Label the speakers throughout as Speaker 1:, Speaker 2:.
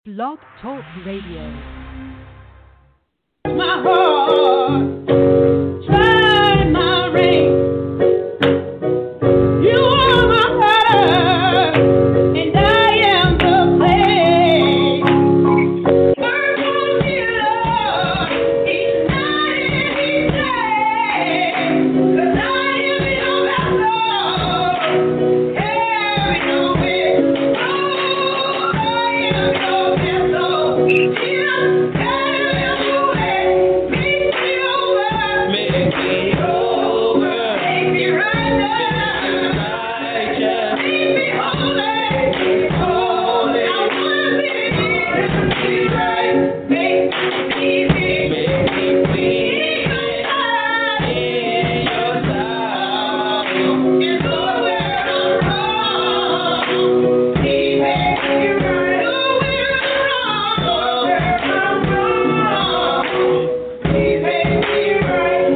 Speaker 1: Blog Talk Radio.
Speaker 2: My heart, try my ring. You are my heart, and I am the clay. Work on me, Lord, each night and each day. 'Cause I am your vessel, carry no weight. Oh, I am your vessel. Jesus, carry away, make me over, make me over, make me right righteous, make me holy, holy. I wanna be right, make me clean, in your sight, and Lord, where I'm wrong, He makes me right. Oh, where I'm wrong, He makes me right.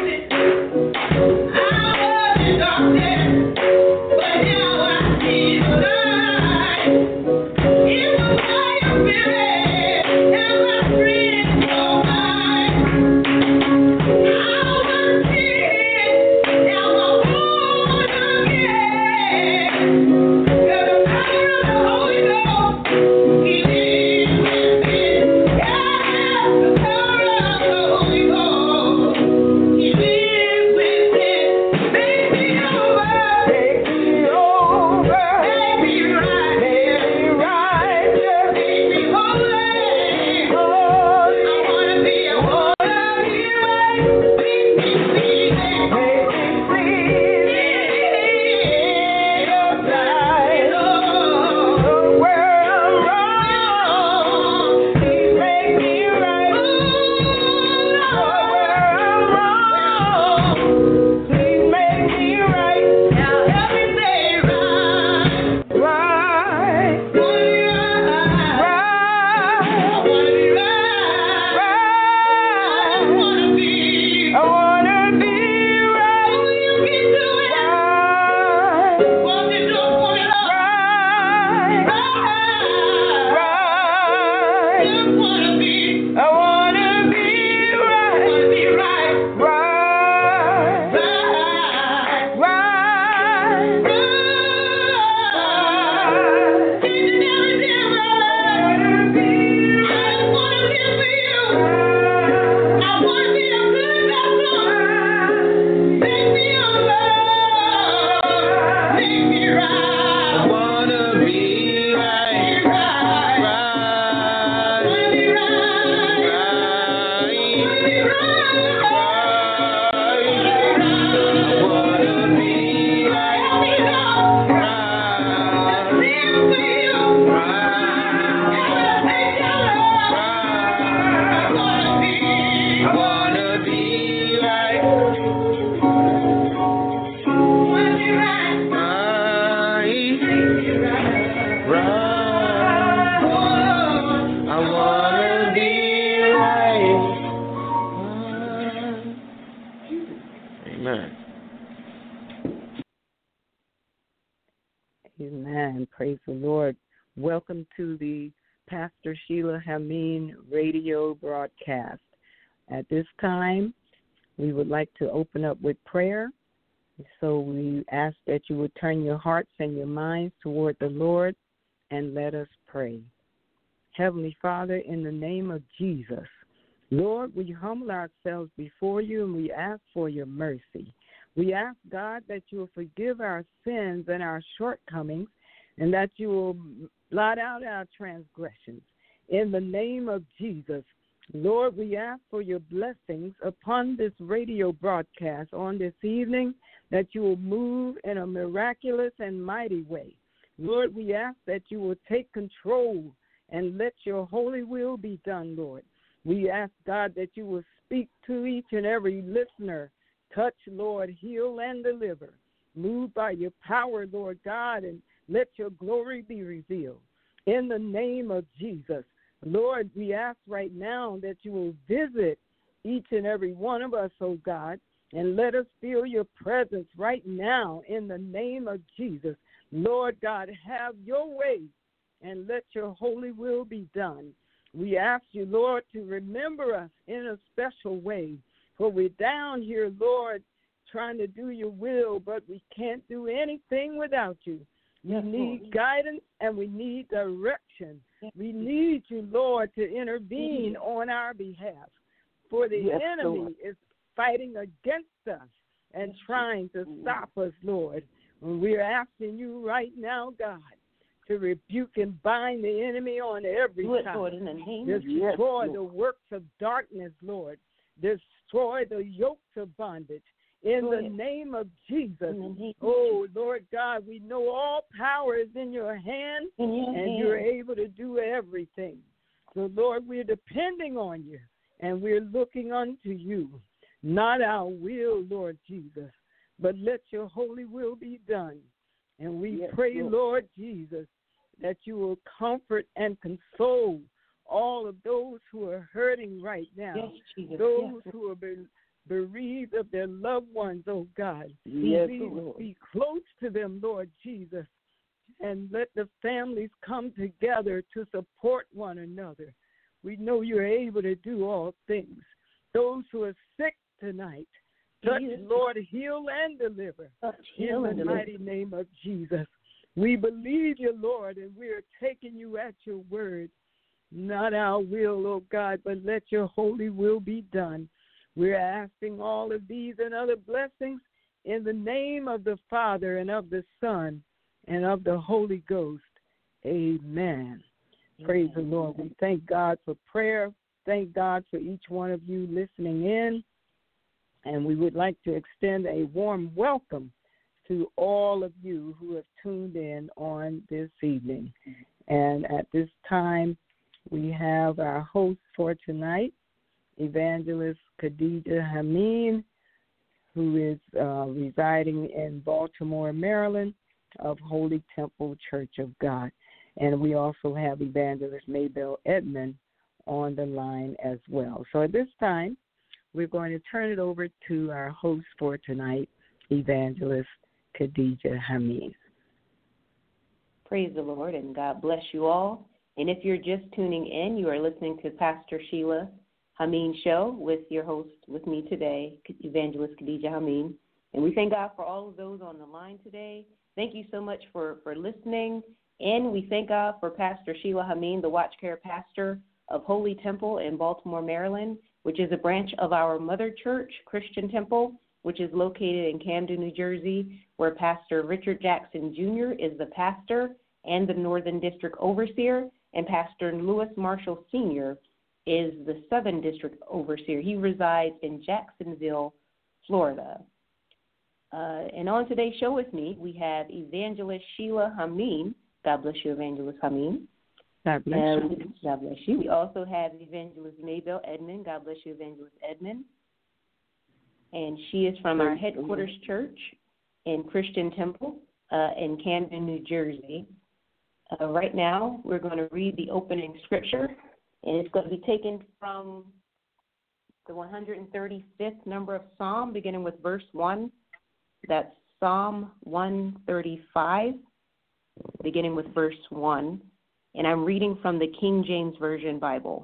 Speaker 2: I was in darkness, but now I see the light. It was by your Spirit, and my friends so mine. I was dead, now I'm born again. The power of the Holy Ghost, He lives within. Yeah, the power of the Holy Ghost, He lives within. Make me over, make me right, make me righteous, make me holy. I wanna be right, make me clean, in your sight. Lord, where I'm wrong, Please make me right. Lord, where I'm wrong, Please make me right. Now help me say right, right, I wanna be right. Oh, you can do it. Right. Won't you do it for me, Lord? Right. Right. Just wanna be. I wanna be right. Wanna be right. Right. Right. Right. Changing everything right. I just wanna live for you. I wanna be a good vessel. Make me over. Make me right. I wanna be right. Right. Wanna be right. Wanna be right. I wanna be right. Help me, Lord. Right. Live for you. Right. And I'll take your love. I wanna be right. Wanna be right. Right. I wanna be right.
Speaker 3: Amen.
Speaker 4: Amen. Praise the Lord. Welcome to the Pastor Sheila Hameen radio broadcast. At this time, we would like to open up with prayer. So we ask that you would turn your hearts and your minds toward the Lord and let us pray. Heavenly Father, in the name of Jesus, Lord, we humble ourselves before you and we ask for your mercy. We ask, God, that you will forgive our sins and our shortcomings and that you will blot out our transgressions. In the name of Jesus, Lord, we ask for your blessings upon this radio broadcast on this evening, that you will move in a miraculous and mighty way. Lord, we ask that you will take control and let your holy will be done, Lord. We ask, God, that you will speak to each and every listener. Touch, Lord, heal and deliver. Move by your power, Lord God, and let your glory be revealed. In the name of Jesus, Lord, we ask right now that you will visit each and every one of us, oh God, and let us feel your presence right now in the name of Jesus. Lord God, have your way and let your holy will be done. We ask you, Lord, to remember us in a special way, for we're down here, Lord, trying to do your will, but we can't do anything without you. We need guidance and we need direction. We need you, Lord, to intervene on our behalf, for the enemy is fighting against us and trying to stop us, Lord. And we're asking you right now, God, to rebuke and bind the enemy on every side.
Speaker 3: Lord, in the name
Speaker 4: Destroy the works of darkness, Lord. Destroy the yokes of bondage. In the name of Jesus. Oh, Lord God, we know all power is in your hand, and you're able to do everything. So, Lord, we're depending on you, and we're looking unto you. Not our will, Lord Jesus, but let your holy will be done. And we pray, Lord Jesus, that you will comfort and console all of those who are hurting right now, those who are bereaved of their loved ones, oh God. Be close to them, Lord Jesus, and let the families come together to support one another. We know you're able to do all things. Those who are sick tonight, touch, Lord, heal and deliver. In the mighty name of Jesus. We believe you, Lord, and we are taking you at your word. Not our will, oh God, but let your holy will be done. We're asking all of these and other blessings in the name of the Father and of the Son and of the Holy Ghost. Amen. Praise the Lord. We thank God for prayer. Thank God for each one of you listening in. And we would like to extend a warm welcome to all of you who have tuned in on this evening. And at this time, we have our host for tonight, Evangelist Khadijah Hameen, who is residing in Baltimore, Maryland, of Holy Temple Church of God. And we also have Evangelist Maybelle Edmond on the line as well. So at this time, we're going to turn it over to our host for tonight, Evangelist Khadijah Hameen.
Speaker 3: Praise the Lord, and God bless you all. And if you're just tuning in, you are listening to Pastor Sheila Hameen Show with your host with me today, Evangelist Khadijah Hameen. And we thank God for all of those on the line today. Thank you so much for listening. And we thank God for Pastor Sheila Hameen, the Watch Care Pastor of Holy Temple in Baltimore, Maryland, which is a branch of our mother church, Christian Temple, which is located in Camden, New Jersey, where Pastor Richard Jackson Jr. is the pastor and the Northern District Overseer, and Pastor Lewis Marshall Sr. is the Southern District Overseer. He resides in Jacksonville, Florida. And on today's show with me, we have Evangelist Sheila Hameen. God bless you, Evangelist Hameen.
Speaker 4: God bless you.
Speaker 3: God bless you. We also have Evangelist Maybelle Edmond. God bless you, Evangelist Edmond. And she is from our headquarters church in Christian Temple in Camden, New Jersey. Right now, we're going to read the opening scripture, and it's going to be taken from the 135th number of Psalm, beginning with verse 1. That's Psalm 135, beginning with verse 1. And I'm reading from the King James Version Bible.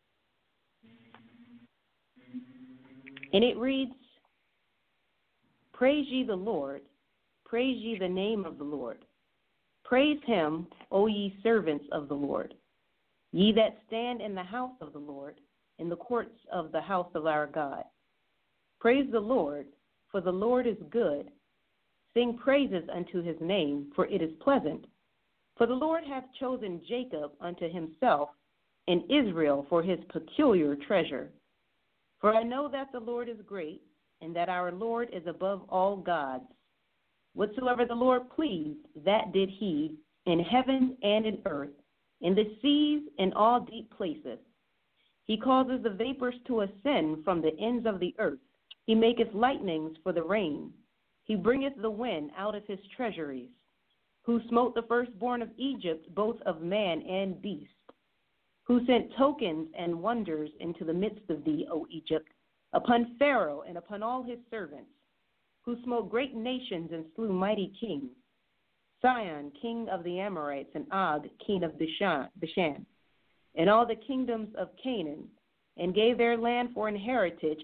Speaker 3: And it reads, "Praise ye the Lord, praise ye the name of the Lord. Praise him, O ye servants of the Lord, ye that stand in the house of the Lord, in the courts of the house of our God. Praise the Lord, for the Lord is good. Sing praises unto his name, for it is pleasant. For the Lord hath chosen Jacob unto himself, and Israel for his peculiar treasure. For I know that the Lord is great, and that our Lord is above all gods. Whatsoever the Lord pleased, that did he, in heaven and in earth, in the seas and all deep places. He causes the vapors to ascend from the ends of the earth. He maketh lightnings for the rain. He bringeth the wind out of his treasuries. Who smote the firstborn of Egypt, both of man and beast. Who sent tokens and wonders into the midst of thee, O Egypt, upon Pharaoh and upon all his servants. Who smote great nations and slew mighty kings. Sihon, king of the Amorites, and Og, king of Bashan, and all the kingdoms of Canaan, and gave their land for an heritage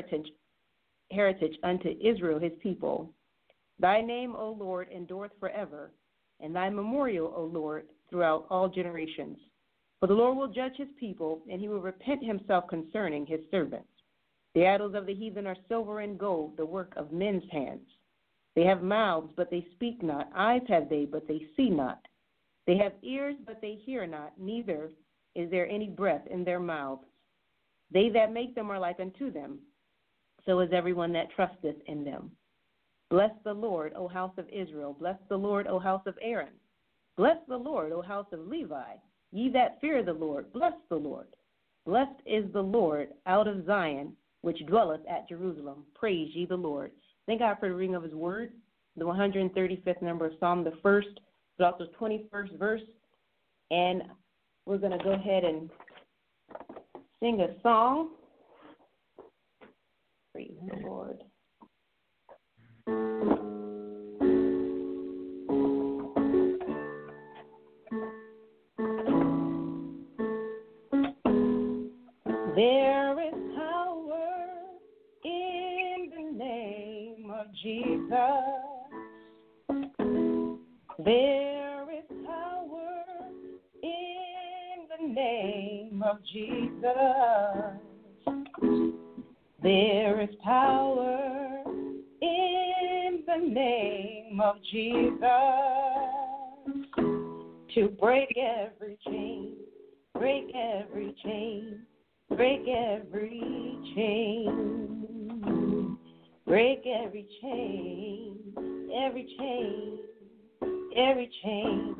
Speaker 3: unto Israel his people. Thy name, O Lord, endureth forever, and thy memorial, O Lord, throughout all generations. For the Lord will judge his people, and he will repent himself concerning his servants. The idols of the heathen are silver and gold, the work of men's hands. They have mouths, but they speak not. Eyes have they, but they see not. They have ears, but they hear not. Neither is there any breath in their mouths. They that make them are like unto them. So is everyone that trusteth in them. Bless the Lord, O house of Israel. Bless the Lord, O house of Aaron. Bless the Lord, O house of Levi. Ye that fear the Lord, bless the Lord. Blessed is the Lord out of Zion, which dwelleth at Jerusalem. Praise ye the Lord. Thank God for the reading of his word, the 135th number of Psalm, the first, but also 21st verse. And we're going to go ahead and sing a song. Praise the Lord. There is power in the name of Jesus. There is power in the name of Jesus. There is power in the name of Jesus to break every chain, break every chain, break every chain, break every chain, every chain, every chain.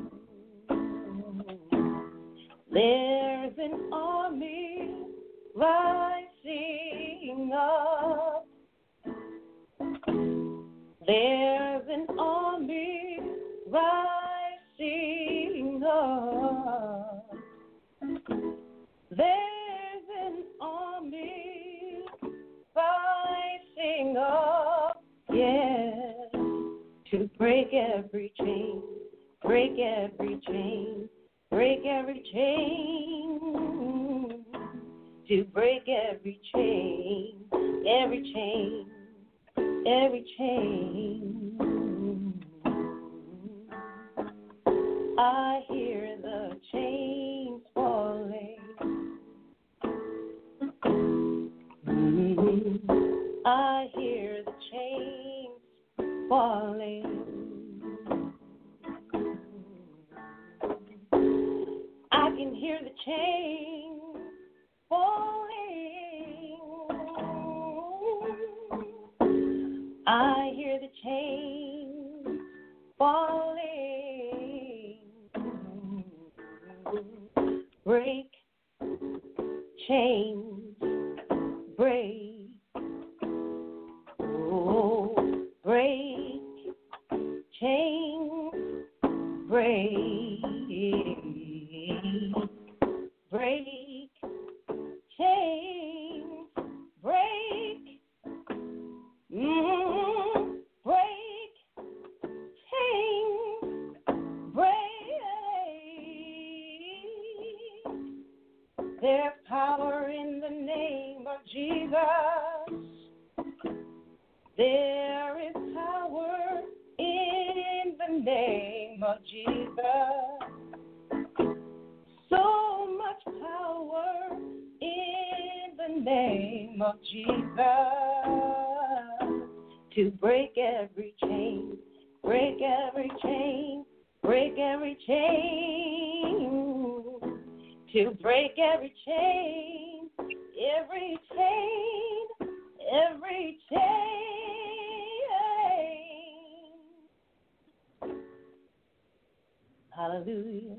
Speaker 3: There's an army rising up. There's an army rising up. There's an army rising up, yes, to break every chain, break every chain, break every chain, to break every chain, every chain, every chain. I hear the chains falling. I hear the chains falling. I can hear the chains falling. I hear the chains falling. Break chains, break. Oh, break chains, break. Break chains, break. Break chains, break. There's power in the name of Jesus. There is power in the name of Jesus. So much power in the name of Jesus to break every chain, break every chain, break every chain, to break every chain, every chain, every chain. Hallelujah.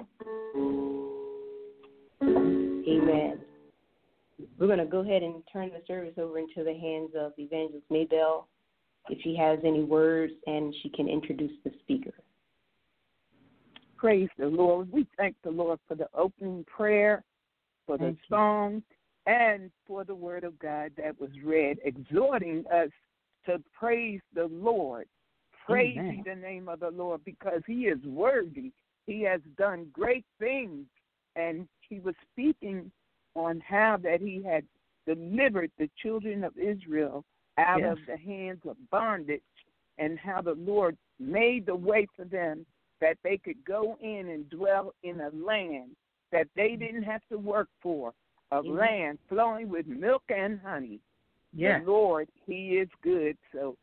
Speaker 3: Amen. We're going to go ahead and turn the service over into the hands of Evangelist Maybell, if she has any words, and she can introduce the speaker.
Speaker 4: Praise the Lord. We thank the Lord for the opening prayer, for the song, and for the word of God that was read, exhorting us to praise the Lord
Speaker 5: Praise
Speaker 4: Amen.
Speaker 5: ye the name of the Lord, because he is worthy. He has done great things. And he was speaking on how that he had delivered the children of Israel out
Speaker 4: Yes.
Speaker 5: of the hands of bondage, and how the Lord made the way for them that they could go in and dwell in a land that they didn't have to work for, a land flowing with milk and honey.
Speaker 4: Yes.
Speaker 5: The Lord, he is good. So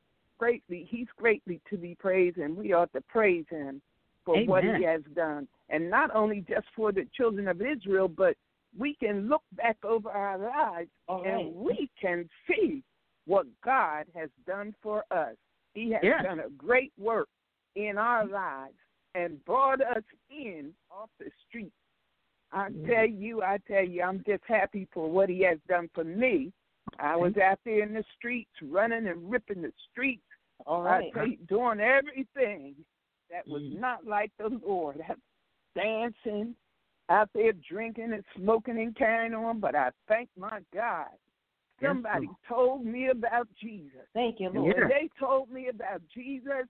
Speaker 5: he's greatly to be praised, and we ought to praise him for what
Speaker 4: Amen.
Speaker 5: he has done. And not only just for the children of Israel, but we can look back over our lives and we can see what God has done for us. He has
Speaker 4: Yes.
Speaker 5: done a great work in our lives and brought us in off the street. I tell you, I'm just happy for what he has done for me. I was out there in the streets, running and ripping the streets. I tell you, doing everything that was not like the Lord. Dancing, out there drinking and smoking and carrying on. But I thank my God. Somebody told me about Jesus.
Speaker 3: Thank you, Lord.
Speaker 5: When they told me about Jesus,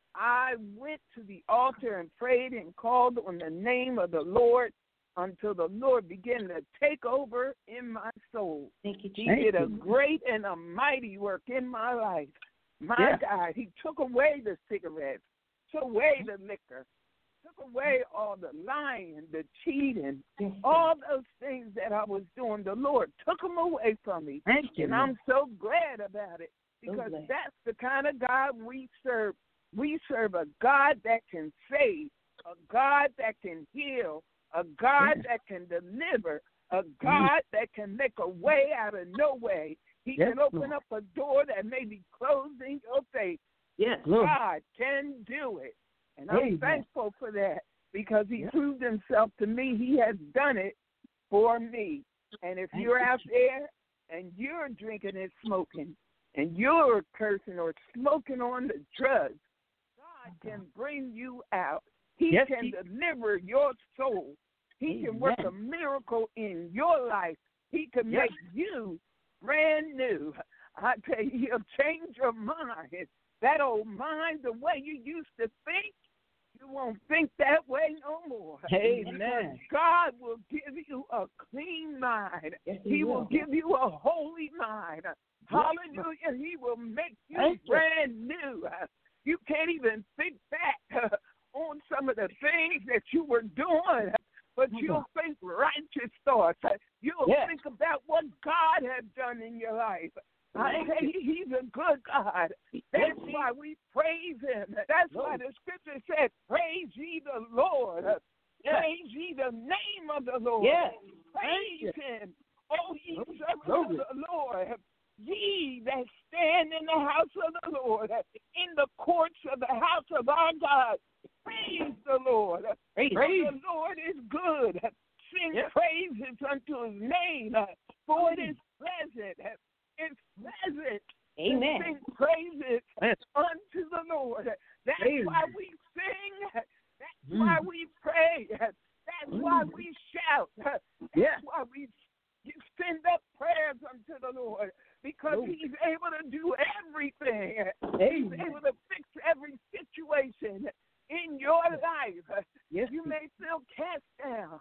Speaker 5: I went to the altar and prayed and called on the name of the Lord until the Lord began to take over in my soul.
Speaker 3: Thank you,
Speaker 5: He
Speaker 3: Jesus.
Speaker 5: did a great and a mighty work in my life. My God, he took away the cigarettes, took away the liquor, took away all the lying, the cheating, all those things that I was doing. The Lord took them away from me.
Speaker 4: Thank you.
Speaker 5: And I'm so glad about it, because that's the kind of God we serve. We serve a God that can save, a God that can heal, a God that can deliver, a God that can make a way out of no way. He can open up a door that may be closed in your face.
Speaker 4: Yes,
Speaker 5: God can do it. And I'm thankful for that, because he proved himself to me. He has done it for me. And if you're out there and you're drinking and smoking and you're cursing or smoking on the drugs, God can bring you out. He can deliver your soul. He can work a miracle in your life. He can make you brand new. I tell you, he'll change your mind. That old mind, the way you used to think, you won't think that way no more.
Speaker 4: Amen.
Speaker 5: Because God will give you a clean mind. He will give you a holy mind. Hallelujah. He will make you brand new. You can't even think back on some of the things that you were doing, but you'll think righteous thoughts. You'll think about what God has done in your life. I tell you, he's a good God. That's why we praise him. That's why the scripture said, praise ye the Lord. Praise ye the name of the Lord. Praise him, O ye servants of the Lord. Ye that stand in the house of the Lord, in the courts of the house of our God, praise the Lord. Praise. The Lord is good. Sing praises unto his name, for it is pleasant. It's pleasant.
Speaker 3: Amen.
Speaker 5: To sing praises unto the Lord. That's why we sing. That's why we pray. That's why we shout. That's why we send up prayers unto the Lord, because he's able to do everything. He's able to fix every situation in your life. You may feel cast down.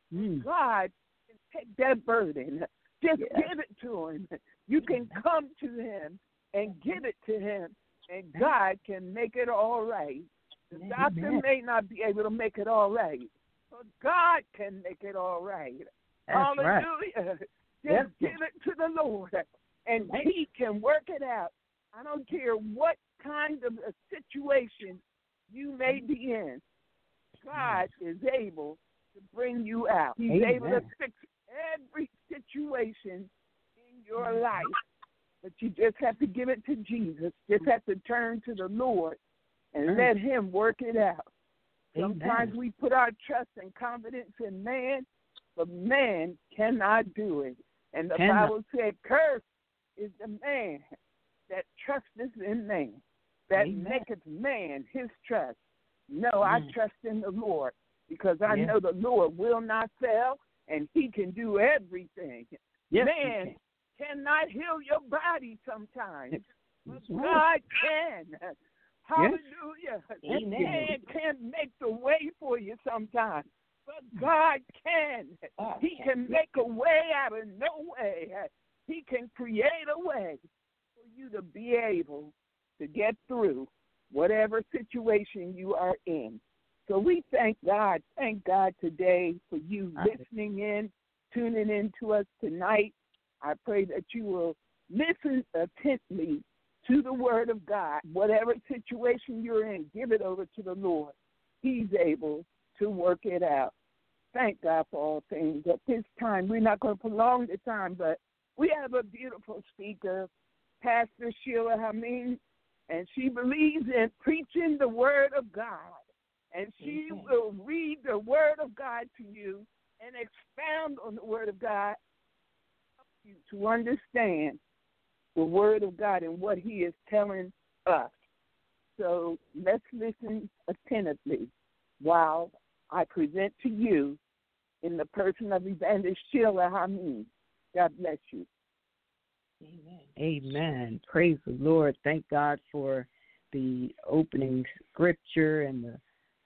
Speaker 5: God can take that burden. Just give it to him. You can come to him and give it to him, and God can make it all right. The doctor may not be able to make it all right, but God can make it all right. Hallelujah. Just give it to the Lord, and he can work it out. I don't care what kind of a situation you may be in. God is able to bring you out. He's able to fix every situation in your life. But you just have to give it to Jesus. Just have to turn to the Lord and let him work it out. Sometimes we put our trust and confidence in man, but man cannot do it. And the Bible said, cursed is the man that trusteth in man, that maketh man his trust. No, I trust in the Lord, because I know the Lord will not fail, and he can do everything. Man cannot heal your body sometimes, but God can. Hallelujah.
Speaker 3: Amen.
Speaker 5: Man can't make the way for you sometimes, but God can. He can make a way out of no way. He can create a way for you to be able to get through whatever situation you are in. So we thank God today for you listening in, tuning in to us tonight. I pray that you will listen attentively to the word of God. Whatever situation you're in, give it over to the Lord. He's able to work it out. Thank God for all things. At this time, we're not going to prolong the time, but we have a beautiful speaker, Pastor Sheila Hameen, and she believes in preaching the word of God. And she will read the word of God to you and expound on the word of God, help you to understand the word of God and what he is telling us. So let's listen attentively while I present to you in the person of Evangelist Sheila Hameen. God bless you.
Speaker 4: Amen. Amen. Praise the Lord. Thank God for the opening scripture and the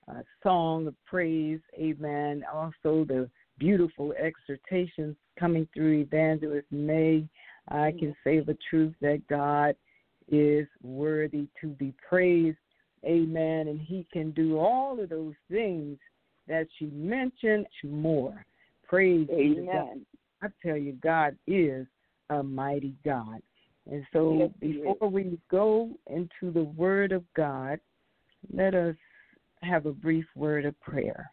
Speaker 4: song of praise. Amen. Also the beautiful exhortations coming through Evangelist May. I can say the truth that God is worthy to be praised. Amen. And he can do all of those things that she mentioned more. Praise
Speaker 5: Amen.
Speaker 4: I tell you, God is a mighty God. And so before we go into the word of God, let us have a brief word of prayer.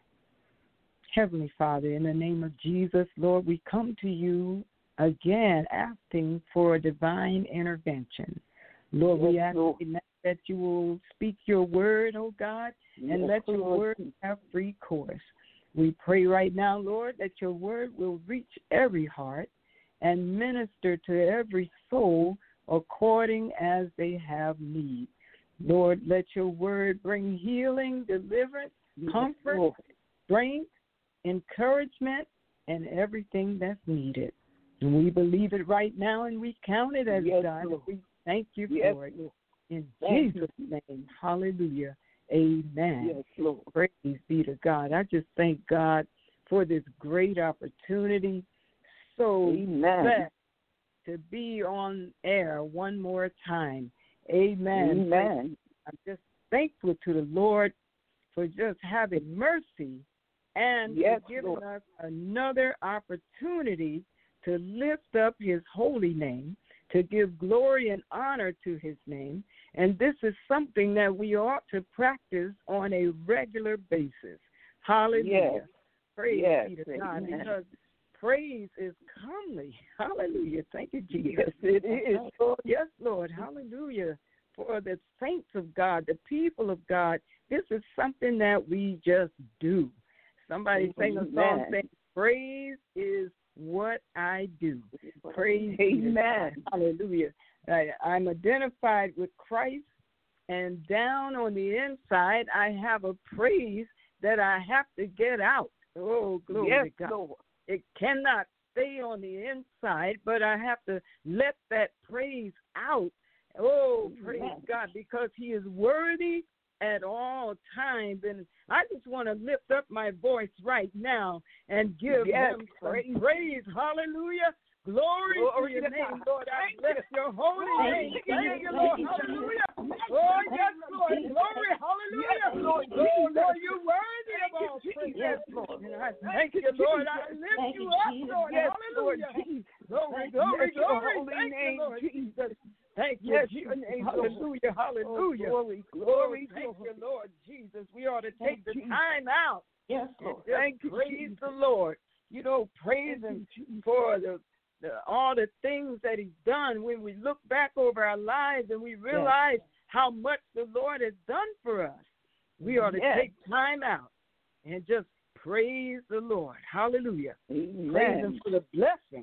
Speaker 4: Heavenly Father, in the name of Jesus, Lord, we come to you again asking for a divine intervention. Lord, we ask that you will speak your word, oh God, and let your word have free course. We pray right now, Lord, that your word will reach every heart and minister to every soul according as they have need. Lord, let your word bring healing, deliverance, comfort, strength, encouragement, and everything that's needed. And we believe it right now, and we count it as done. We thank you for it. In Jesus' name, hallelujah, amen.
Speaker 5: Yes, Lord.
Speaker 4: Praise be to God. I just thank God for this great opportunity. So blessed to be on air one more time. Amen.
Speaker 5: Amen.
Speaker 4: I'm just thankful to the Lord for just having mercy and for giving us another opportunity to lift up his holy name, to give glory and honor to his name. And this is something that we ought to practice on a regular basis. Hallelujah.
Speaker 5: Yes.
Speaker 4: Praise be to God, because praise is comely. Hallelujah. Thank you, Jesus.
Speaker 5: Yes, it is.
Speaker 4: Yes, Lord. Hallelujah. For the saints of God, the people of God, this is something that we just do. Somebody sang a song saying, praise is what I do. Praise.
Speaker 5: Amen.
Speaker 4: Hallelujah. I'm identified with Christ, and down on the inside, I have a praise that I have to get out. Oh, glory to God.
Speaker 5: Lord.
Speaker 4: It cannot stay on the inside, but I have to let that praise out. Oh, praise God, because he is worthy at all times. And I just want to lift up my voice right now and give him praise. Hallelujah. Glory to your name, Lord. I bless your holy name. Thank you, Lord. Hallelujah. Oh, yes, Lord. Glory. Hallelujah. Lord, you're worthy of all praise. Yes, Lord. And I thank you, Lord. I lift you up, Lord. Hallelujah. Glory, glory, glory. Thank you, Lord Jesus. Thank you, Jesus. Hallelujah, hallelujah. Glory, thank you, Lord Jesus. We ought to take the time out.
Speaker 3: Yes, Lord.
Speaker 4: Thank you, praise the Lord. You know, praise him for all the things that he's done. When we look back over our lives and we realize how much the Lord has done for us, we ought to take time out and just praise the Lord. Hallelujah.
Speaker 5: Amen.
Speaker 4: Praise him for the blessings,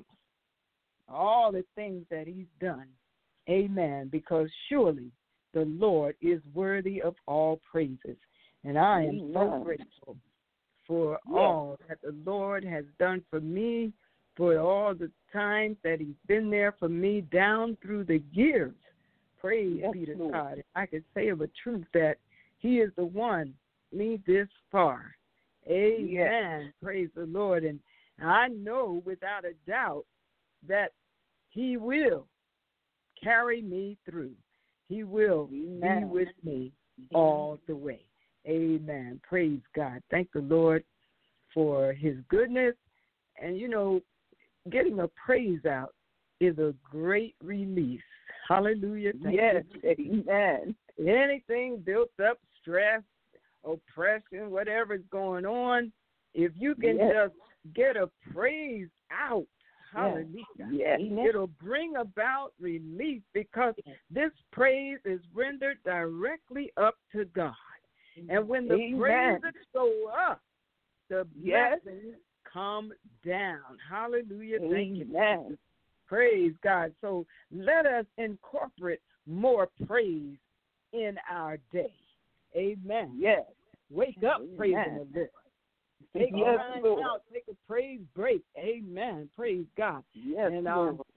Speaker 4: all the things that he's done. Amen. Because surely the Lord is worthy of all praises. And I am so grateful for all that the Lord has done for me, for all the times that he's been there for me down through the years. Praise be to God. I can say of a truth that he is the one me this far. Amen. Yes. Praise the Lord. And I know without a doubt that he will carry me through. He will be with me all the way. Amen. Praise God. Thank the Lord for his goodness. And, you know, getting a praise out is a great release. Hallelujah.
Speaker 5: Yes. Amen.
Speaker 4: Anything built up, stress, oppression, whatever's going on, if you can just get a praise out, hallelujah, it'll bring about relief because this praise is rendered directly up to God. And when the praises go up, the blessings come down. Hallelujah. Thank you. Praise God. So let us incorporate more praise in our day. Amen. Yes. Wake up praising the Lord. Take a time out, take a praise break. Amen. Praise God. Yes. And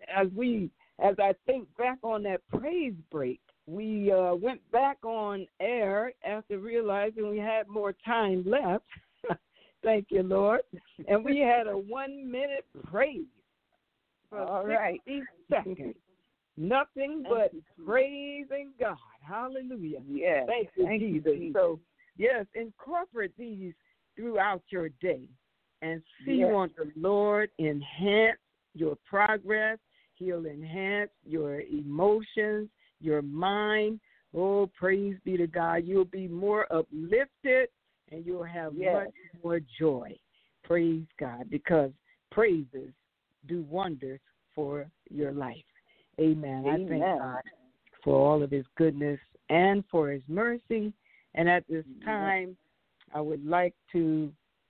Speaker 4: as I think back on that praise break, we went back on air after realizing we had more time left. Thank you, Lord. And we had a 1-minute praise for 60 seconds. Nothing but praising God. Hallelujah. Yes. Thank you, Jesus. So, yes, incorporate these throughout your day and see on the Lord enhance your progress. He'll enhance your emotions, your mind. Oh, praise be to God. You'll be more uplifted and you'll have much more joy. Praise God, because praises do wonders for your life. Amen. I thank God for all of his goodness and for his mercy. And at this time, I would like to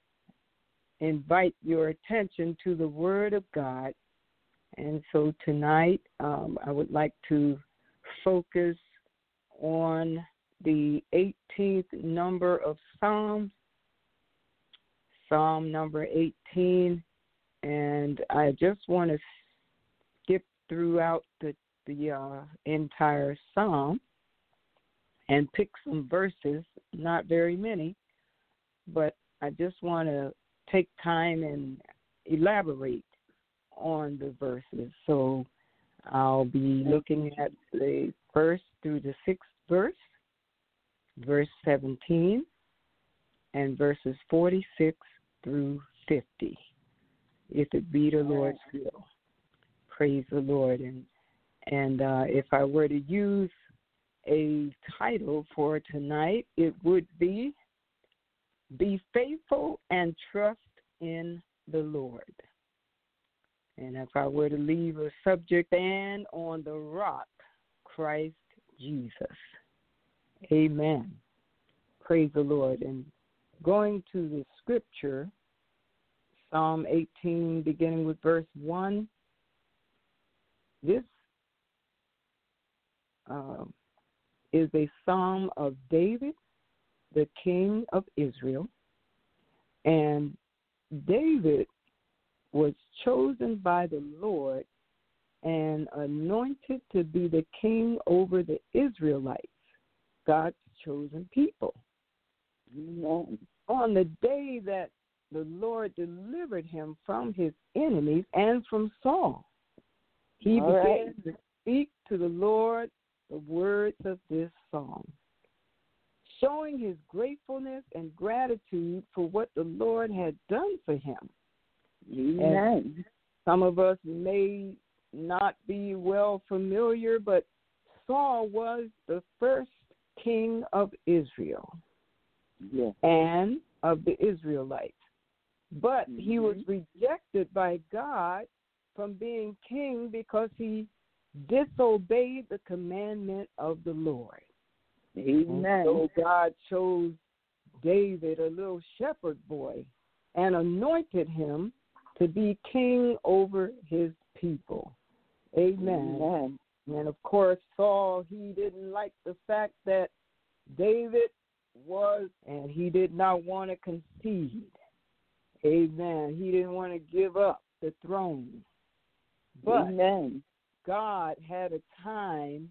Speaker 4: invite your attention to the Word of God. And so tonight, I would like to focus on the 18th number of Psalms, Psalm number 18. And I just want to skip throughout the entire Psalm and pick some verses, not very many, but I just want to take time and elaborate on the verses. So I'll be looking at the 1st through the 6th verse, verse 17, and verses 46 through 50, if it be the Lord's will. Praise the Lord. And if I were to use a title for tonight, it would be Faithful and Trust in the Lord. And if I were to leave a subject, Stand on the Rock, Christ Jesus. Amen. Praise the Lord. And going to the scripture, Psalm 18, beginning with verse 1, this is a psalm of David, the king of Israel. And David was chosen by the Lord and anointed to be the king over the Israelites, God's chosen people. Amen. On the day that the Lord delivered him from his enemies and from Saul, he began to speak to the Lord the words of this song, showing his gratefulness and gratitude for what the Lord had done for him. Amen. And some of us may not be well familiar, but Saul was the first king of Israel and of the Israelites. But he was rejected by God from being king because he disobeyed the commandment of the Lord. Amen. And so God chose David, a little shepherd boy, and anointed him to be king over his people. Amen. Amen. And of course, Saul, he didn't like the fact that David was, and he did not want to concede. Amen. He didn't want to give up the throne. But God had a time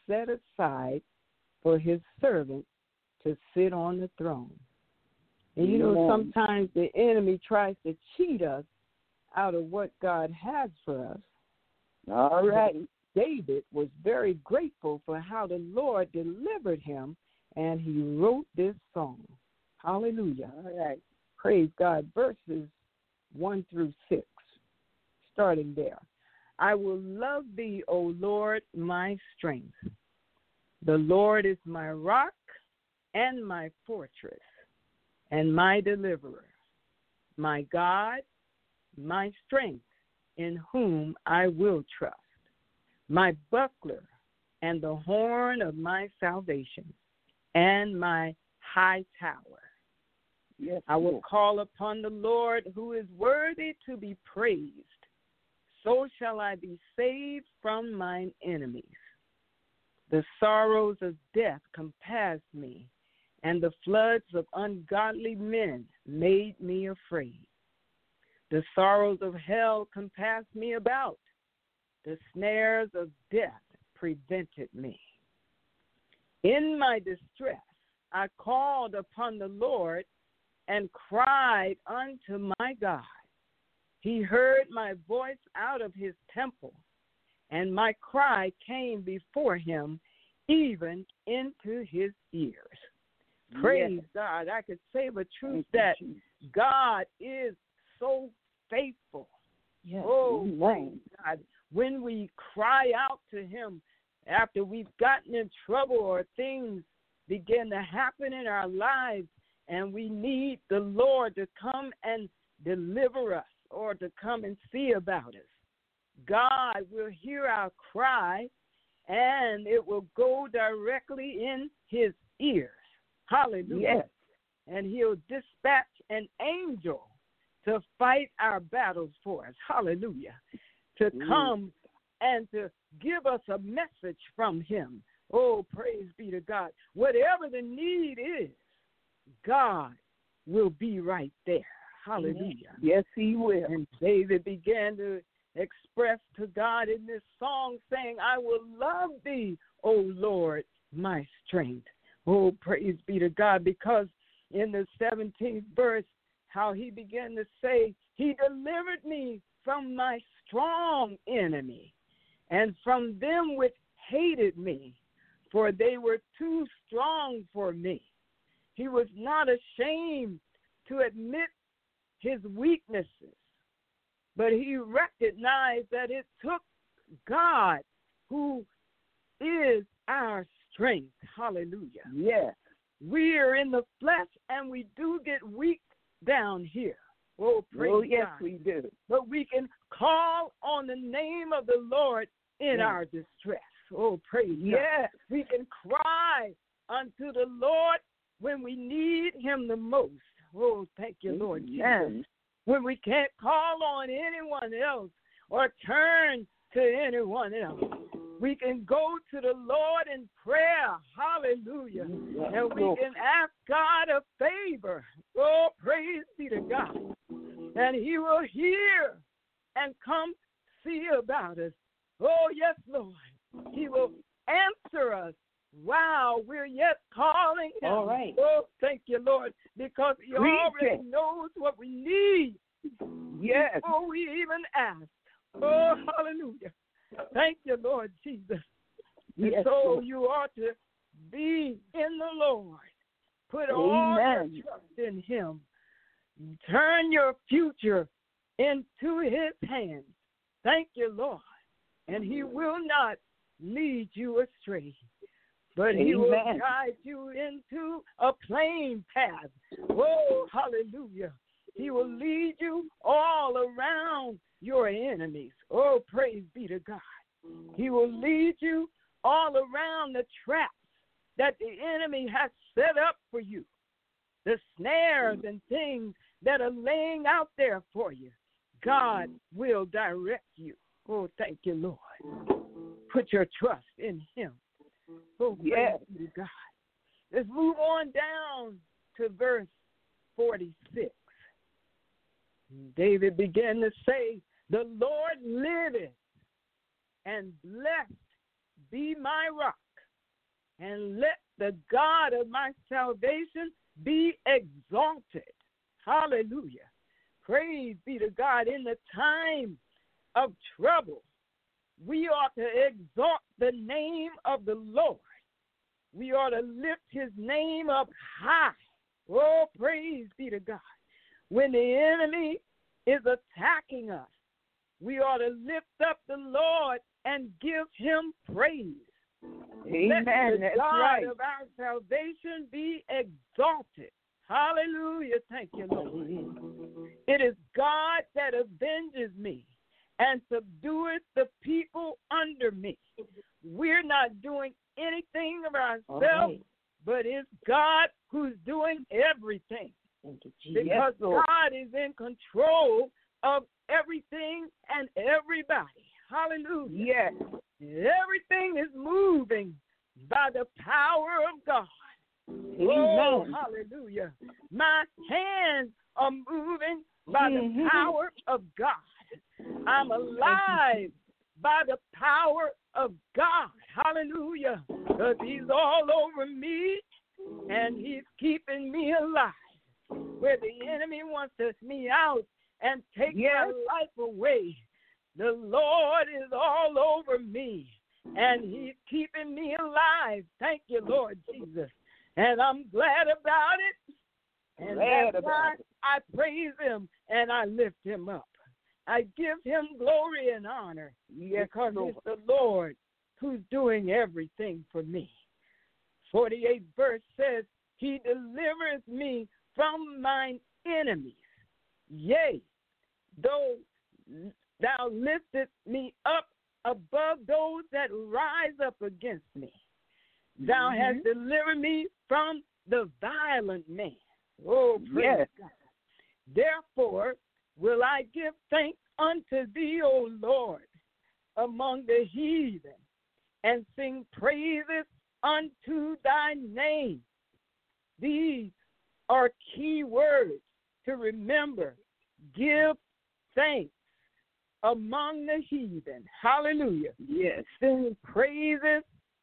Speaker 4: set aside for his servant to sit on the throne. And you know, sometimes the enemy tries to cheat us out of what God has for us. All right. David was very grateful for how the Lord delivered him, and he wrote this song. Hallelujah. All right. Praise God. Verses 1 through 6, starting there. I will love thee, O Lord, my strength. The Lord is my rock and my fortress and my deliverer, my God, my strength, in whom I will trust, my buckler and the horn of my salvation, and my high tower. Yes, I will call upon the Lord, who is worthy to be praised. So shall I be saved from mine enemies. The sorrows of death compassed me, and the floods of ungodly men made me afraid. The sorrows of hell compassed me about. The snares of death prevented me. In my distress, I called upon the Lord and cried unto my God. He heard my voice out of his temple, and my cry came before him, even into his ears. Praise God. I could say the truth that God is so faithful. Yes. Oh, God. When we cry out to him after we've gotten in trouble or things begin to happen in our lives and we need the Lord to come and deliver us or to come and see about us, God will hear our cry and it will go directly in his ears. Hallelujah. Yes. And he'll dispatch an angel to fight our battles for us. Hallelujah. To come and to give us a message from him. Oh, praise be to God. Whatever the need is, God will be right there. Hallelujah. Yes, he will. And David began to express to God in this song saying, I will love thee, O Lord, my strength. Oh, praise be to God, because in the 17th verse, how he began to say, he delivered me from my strong enemy and from them which hated me, for they were too strong for me. He was not ashamed to admit his weaknesses, but he recognized that it took God, who is our strength. Hallelujah. Yes. We are in the flesh and we do get weak down here. Oh, praise yes, God. We do. But we can call on the name of the Lord in our distress. Oh, praise God. We can cry unto the Lord when we need him the most. Oh, thank you, Lord. Yes. When we can't call on anyone else or turn to anyone else, we can go to the Lord in prayer. Hallelujah. And we can ask God a favor. Oh, praise be to God. And he will hear and come see about us. Oh, yes, Lord. He will answer us while we're yet calling him. All right. Oh, thank you, Lord, because he already knows what we need. Yes. Before we even ask. Oh, hallelujah. Thank you, Lord Jesus. Yes, and so Lord, you ought to be in the Lord. Put all your trust in him. Turn your future into his hands. Thank you, Lord. And he will not lead you astray, but he will guide you into a plain path. Oh, hallelujah. He will lead you all around your enemies. Oh, praise be to God. He will lead you all around the traps that the enemy has set up for you, the snares and things that are laying out there for you. God will direct you. Oh, thank you, Lord. Put your trust in him. Oh, praise be to God. Let's move on down to verse 46. David began to say, the Lord liveth, and blessed be my rock, and let the God of my salvation be exalted. Hallelujah. Praise be to God. In the time of trouble, we ought to exalt the name of the Lord. We ought to lift his name up high. Oh, praise be to God. When the enemy is attacking us, we ought to lift up the Lord and give him praise.
Speaker 5: Amen.
Speaker 4: Let the
Speaker 5: That's
Speaker 4: God
Speaker 5: right.
Speaker 4: of our salvation be exalted. Hallelujah. Thank you, Lord. It is God that avenges me and subdueth the people under me. We're not doing anything of ourselves, but it's God who's doing everything. Because God is in control of everything and everybody. Hallelujah.
Speaker 5: Yes.
Speaker 4: Everything is moving by the power of God.
Speaker 5: Amen.
Speaker 4: Oh, hallelujah. My hands are moving by the power of God. I'm alive by the power of God. Hallelujah. Because he's all over me and he's keeping me alive. Where the enemy wants to take me out and take my life away, the Lord is all over me and he's keeping me alive. Thank you, Lord Jesus. And I'm glad about it. And that's why I praise him and I lift him up. I give him glory and honor because it's the Lord who's doing everything for me. 48th verse says, he delivers me from mine enemies. Yea, though thou liftest me up above those that rise up against me. Thou hast delivered me from the violent man. Oh, praise God. Therefore will I give thanks unto thee, O Lord, among the heathen, and sing praises unto thy name. These are key words to remember. Give thanks among the heathen. Hallelujah. Yes. Sing praises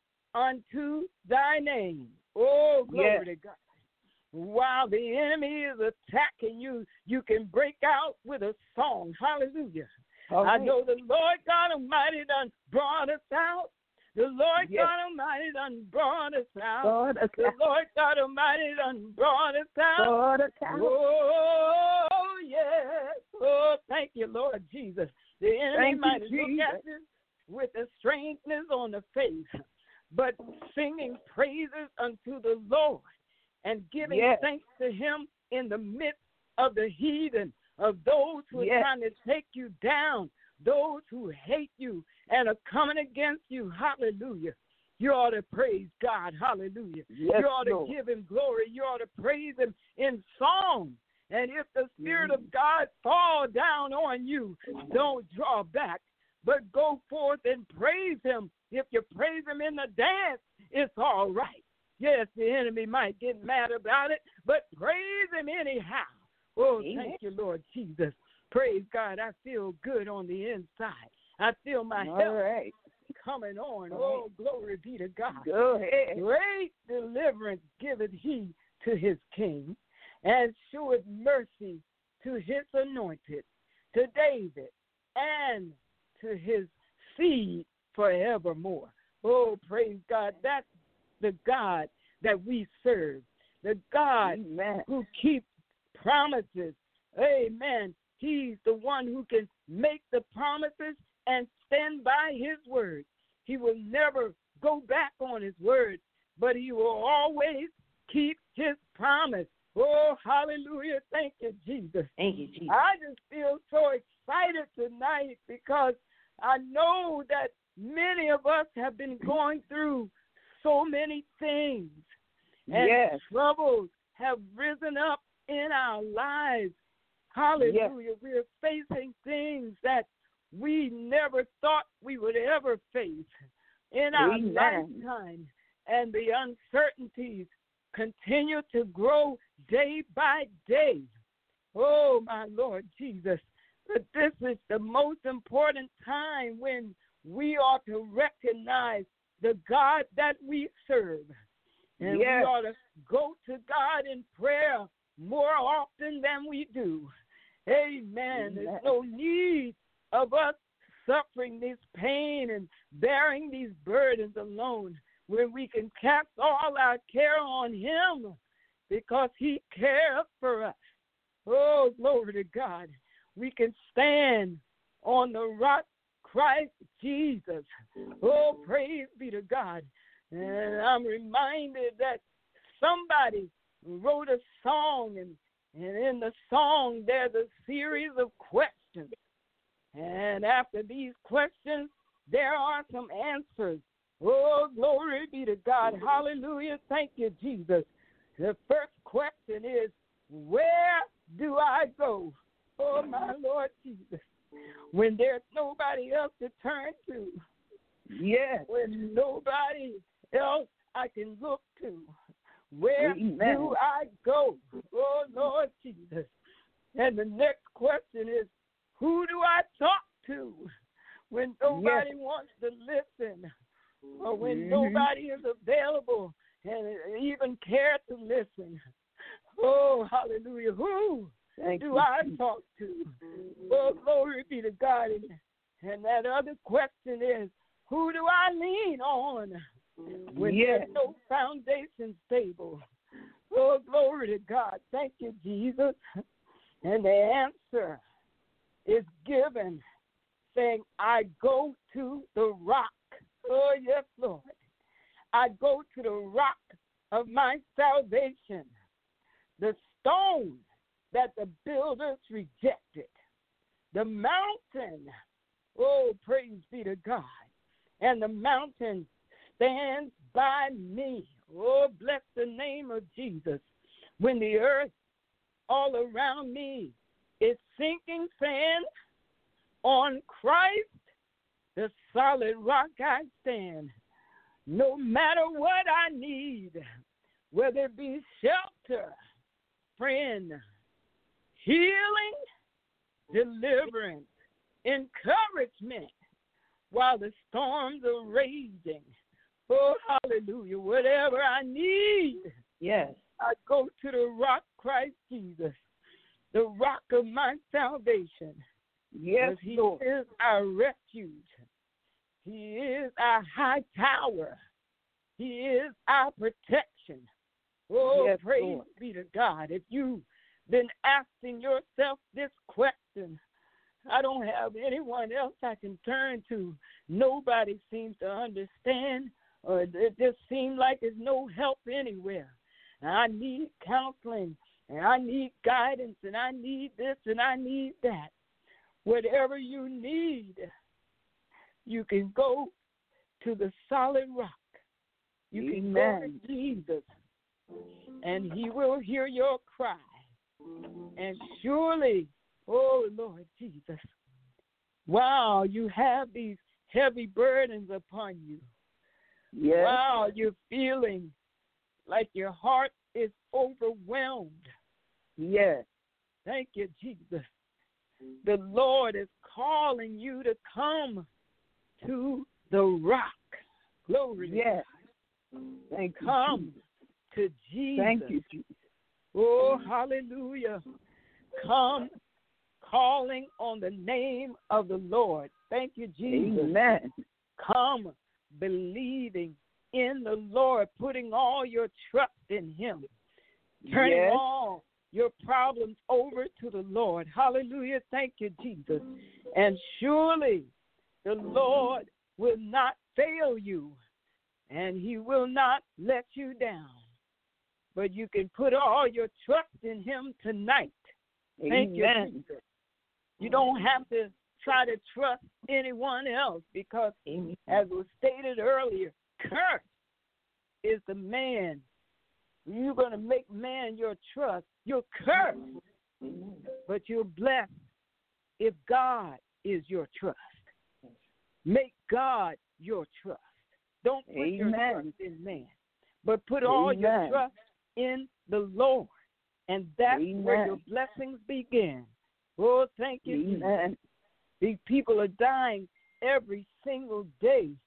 Speaker 4: unto thy name. Oh, glory to God. While the enemy is attacking you, you can break out with a song. Hallelujah. I know the Lord God Almighty done brought us out. The Lord God Almighty done brought us out. The Lord God Almighty done brought us out. Oh, yes. Oh, thank you, Lord Jesus. The enemy might look at this with a strangeness on the face, but singing praises unto the Lord and giving thanks to him in the midst of the heathen, of those who are trying to take you down, those who hate you and are coming against you. Hallelujah. You ought to praise God. Hallelujah. You ought to give him glory. You ought to praise him in song. And if the Spirit of God fall down on you, don't draw back, but go forth and praise him. If you praise him in the dance, it's all right. Yes, the enemy might get mad about it, but praise him anyhow. Oh, thank you, Lord Jesus. Praise God. I feel good on the inside. I feel my health coming on. Oh, glory be to God. Go ahead. Great deliverance giveth he to his king, and sheweth mercy to his anointed, to David, and to his seed forevermore. Oh, praise God. That's the God that we serve, the God who keeps promises. Amen. He's the one who can make the promises and stand by his word. He will never go back on his word, but he will always keep his promise. Oh, hallelujah. Thank you, Jesus. Thank you, Jesus. I just feel so excited tonight because I know that many of us have been going through so many things, and troubles have risen up in our lives. Hallelujah. We're facing things that we never thought we would ever face in our lifetime, and the uncertainties continue to grow day by day. Oh, my Lord Jesus. But this is the most important time when we ought to recognize
Speaker 5: the God that we serve. And we ought to go to God in prayer more often than we do. Amen. There's no need of us suffering this pain and bearing these burdens alone, when we can cast all our care on him because he cares for us. Oh, glory to God. We can stand on the rock, Christ Jesus. Oh, praise be to God. And I'm reminded that somebody wrote a song, and in the song there's a series of questions. And after these questions, there are some answers. Oh, glory be to God. Hallelujah. Thank you, Jesus. The first question is, where do I go? Oh, my Lord Jesus. When there's nobody else to turn to. Yes. When nobody else I can look to. Where do I go? Oh, Lord Jesus. And the next question is, who do I talk to when nobody wants to listen, or when nobody is available and even care to listen? Oh, hallelujah. Who do I talk to? Oh, glory be to God. And that other question is, who do I lean on when there's no foundation stable? Oh, glory to God. Thank you, Jesus. And the answer is given, saying, I go to the rock. Oh, yes, Lord. I go to the rock of my salvation, the stone that the builders rejected, the mountain. Oh, praise be to God. And the mountain stands by me. Oh, bless the name of Jesus. When the earth all around me is sinking sand, on Christ, the solid rock I stand. No matter what I need, whether it be shelter, friend, healing, deliverance, encouragement, while the storms are raging. Oh, hallelujah. Whatever I need, I go to the rock, Christ Jesus, the rock of my salvation. Yes, he is our refuge. He is our high tower. He is our protection. Oh, praise be to God. If you've been asking yourself this question, I don't have anyone else I can turn to. Nobody seems to understand, or it just seems like there's no help anywhere. I need counseling, and I need guidance, and I need this, and I need that. Whatever you need, you can go to the solid rock. You can go to Jesus, and he will hear your cry. And surely, oh, Lord Jesus, wow, you have these heavy burdens upon you. Wow, you're feeling like your heart is overwhelmed. Thank you, Jesus. The Lord is calling you to come to the rock. Glory to God. And come to Jesus. Thank you, Jesus. Oh, hallelujah. Come calling on the name of the Lord. Thank you, Jesus. Amen. Come believing in the Lord, putting all your trust in him, turning all your problems over to the Lord. Hallelujah. Thank you, Jesus. And surely the Lord will not fail you, and he will not let you down. But you can put all your trust in him tonight. Thank you, Jesus. You don't have to try to trust anyone else, because, as was stated earlier, cursed is the man. You're going to make man your trust. You're cursed, but you're blessed if God is your trust. Make God your trust. Don't put your trust in man, but put all your trust in the Lord, and that's where your blessings begin. Oh, thank you, Jesus. These people are dying every single day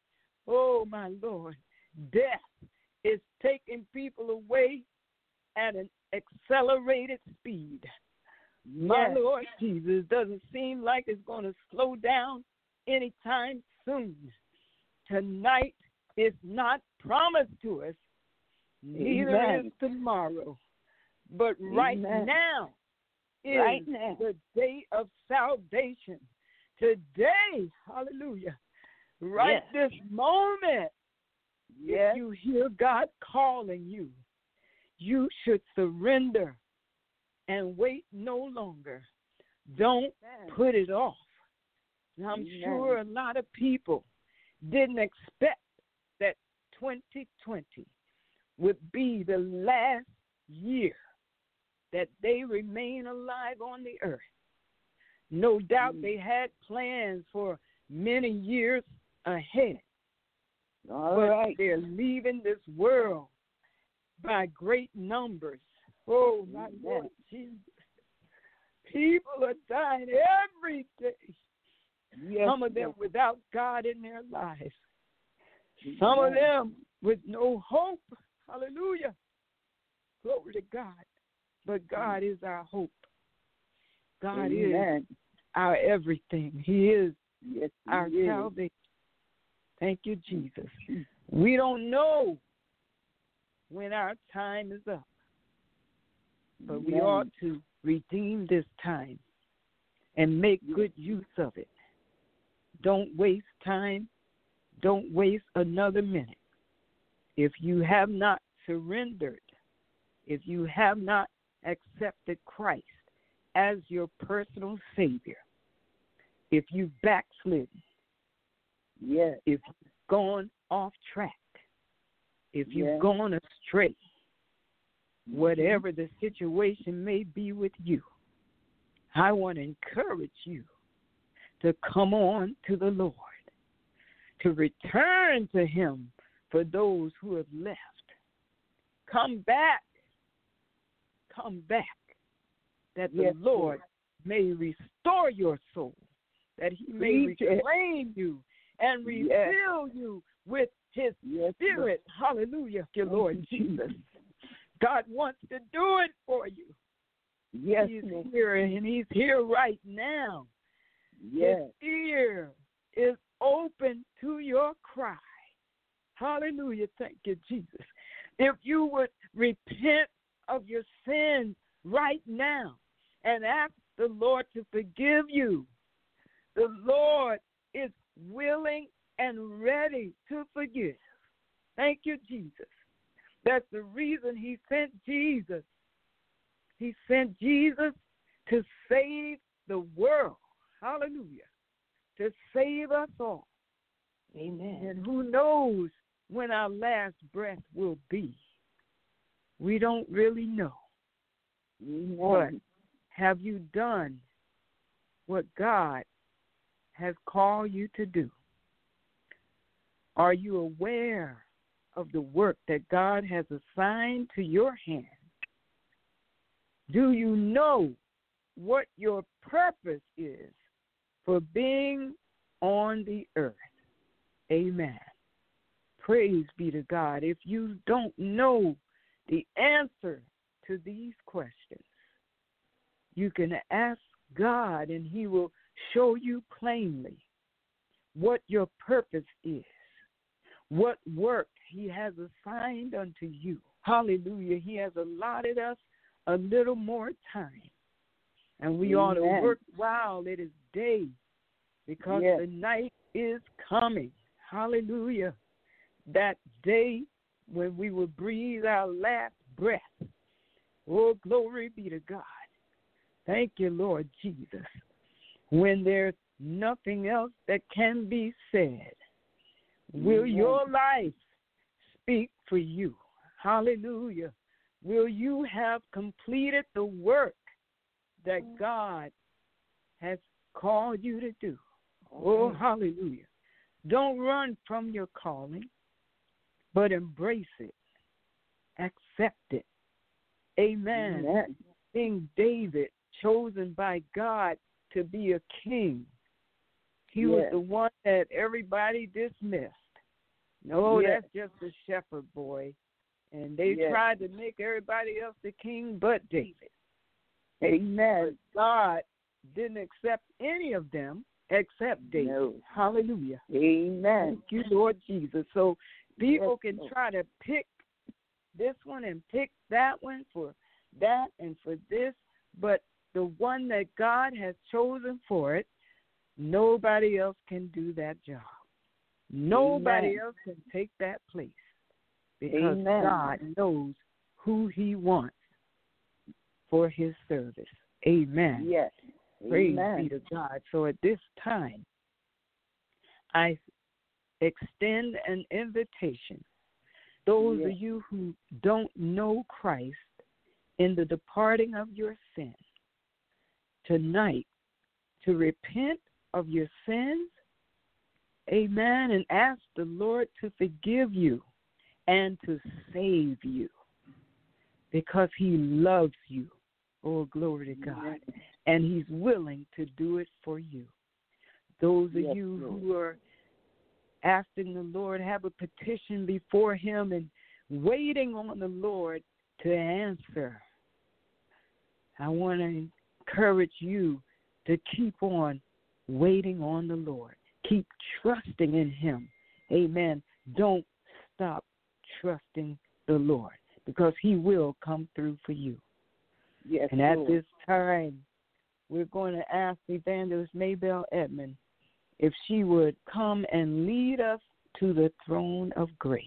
Speaker 5: Oh, my Lord. Death is taking people away at an accelerated speed. My Lord Jesus, doesn't seem like it's going to slow down anytime soon. Tonight is not promised to us, neither is tomorrow. But right now is the day of salvation. Today, hallelujah, this moment, if you hear God calling you, you should surrender and wait no longer. Don't put it off. And I'm sure a lot of people didn't expect that 2020 would be the last year that they remain alive on the earth. No doubt they had plans for many years ahead. But they're leaving this world by great numbers. Oh, my Lord Jesus. People are dying every day. Some of them without God in their lives. Some of them with no hope. Hallelujah. Glory to God. But God is our hope. God is our everything. He is our salvation. Thank you, Jesus. We don't know when our time is up, but we ought to redeem this time and make good use of it. Don't waste time. Don't waste another minute. If you have not surrendered, if you have not accepted Christ as your personal Savior, if you've backslidden, if you've gone off track, if you've gone astray, whatever the situation may be with you, I want to encourage you to come on to the Lord, to return to Him for those who have left. Come back, that the Lord may restore your soul, that He may reclaim you and refill you with His Spirit. Hallelujah, dear Lord Jesus. God wants to do it for you. He's here, and He's here right now. His ear is open to your cry. Hallelujah. Thank you, Jesus. If you would repent of your sins right now and ask the Lord to forgive you, the Lord is willing and ready to forgive. Thank you, Jesus. That's the reason He sent Jesus. He sent Jesus to save the world. Hallelujah. To save us all. Amen. And who knows when our last breath will be? We don't really know. But have you done what God has called you to do? Are you aware of the work that God has assigned to your hand? Do you know what your purpose is for being on the earth? Amen. Praise be to God. If you don't know the answer to these questions, you can ask God and He will show you plainly what your purpose is, what work He has assigned unto you. Hallelujah. He has allotted us a little more time. And we ought to work while it is day, because the night is coming. Hallelujah. That day when we will breathe our last breath. Oh, glory be to God. Thank you, Lord Jesus. When there's nothing else that can be said, will your life speak for you? Hallelujah. Will you have completed the work that God has called you to do? Oh, hallelujah. Don't run from your calling, but embrace it. Accept it. Amen. King David, chosen by God to be a king. He was the one that everybody dismissed.
Speaker 4: No, that's just a shepherd boy. And they tried to make everybody else the king but David.
Speaker 5: Amen.
Speaker 4: But God didn't accept any of them except David.
Speaker 5: No.
Speaker 4: Hallelujah.
Speaker 5: Amen.
Speaker 4: Thank you, Lord Jesus. So people can try to pick this one and pick that one for that and for this, but the one that God has chosen for it, nobody else can do that job. Nobody else can take that place because God knows who he wants for his service. Amen.
Speaker 5: Yes.
Speaker 4: Praise be to God. So at this time, I extend an invitation. Those of you who don't know Christ in the departing of your sin, tonight, to repent of your sins, amen, and ask the Lord to forgive you and to save you because he loves you. Oh, glory to God. And he's willing to do it for you. Those of you who are asking the Lord, have a petition before him and waiting on the Lord to answer, I want to encourage you to keep on waiting on the Lord. Keep trusting in him. Amen. Don't stop trusting the Lord because he will come through for you.
Speaker 5: Yes,
Speaker 4: and at this time, we're going to ask Evangelist Maybelle Edmond if she would come and lead us to the throne of grace.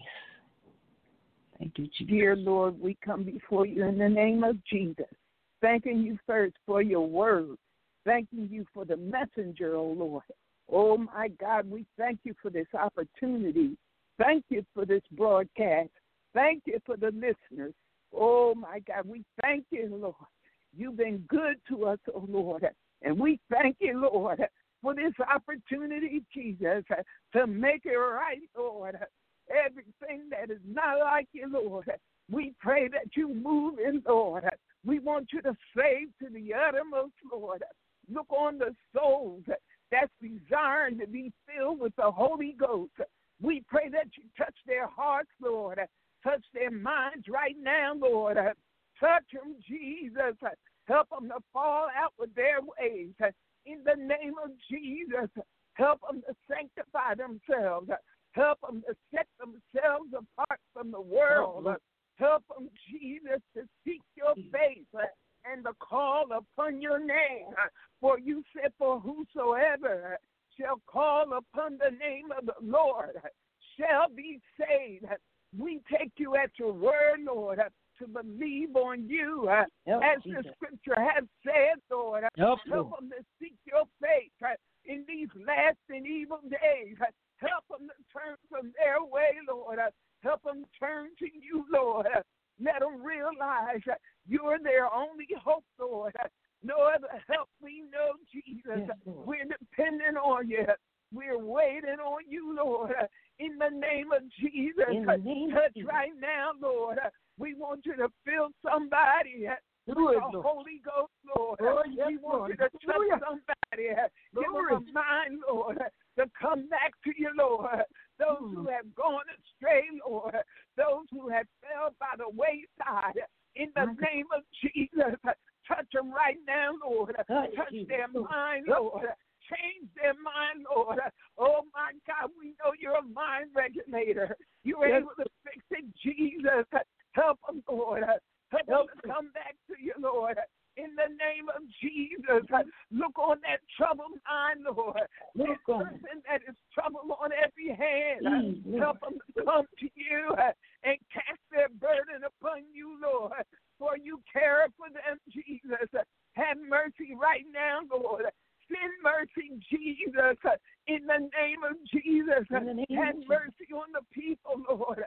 Speaker 4: Thank you, Jesus.
Speaker 5: Dear Lord, we come before you in the name of Jesus, thanking you first for your word, thanking you for the messenger, oh Lord. Oh, my God, we thank you for this opportunity. Thank you for this broadcast. Thank you for the listeners. Oh, my God, we thank you, Lord. You've been good to us, oh, Lord. And we thank you, Lord, for this opportunity, Jesus, to make it right, Lord. Everything that is not like you, Lord, we pray that you move in, Lord. We want you to save to the uttermost, Lord. Look on the souls that's desiring to be filled with the Holy Ghost. We pray that you touch their hearts, Lord. Touch their minds right now, Lord. Touch them, Jesus. Help them to fall out with their ways. In the name of Jesus, help them to sanctify themselves. Help them to set themselves apart from the world. Help them, Jesus, to seek your face and to call upon your name. For you said, for whosoever shall call upon the name of the Lord shall be saved. We take you at your word, Lord, to believe on you. As the scripture has said, Lord, help them to seek your face in these last and evil days. Help them to turn from their way, Lord. Help them turn to you, Lord. Let them realize you're their only hope, Lord. No other help we know, Jesus. Yes, we're dependent on you. We're waiting on you, Lord. In the name of Jesus, touch right now, Lord. We want you to fill somebody with the Holy Ghost, Lord. We want you to touch somebody. Give them a mind, Lord, to come back to you, Lord. Those who have gone astray, Lord. Those who have fell by the wayside. In the name of Jesus, touch them right now, Lord. Touch their mind, Lord. Change their mind, Lord. Oh, my God, we know you're a mind regulator. You're able to fix it, Jesus. Help them, Lord. Help them to come back to you, Lord. In the name of Jesus, look on that troubled mind, Lord. That person that is troubled on every hand, help them to come to you and cast their burden upon you, Lord. For you care for them, Jesus. Have mercy right now, Lord. Send mercy, Jesus, in the name of Jesus. Have mercy on the people, Lord.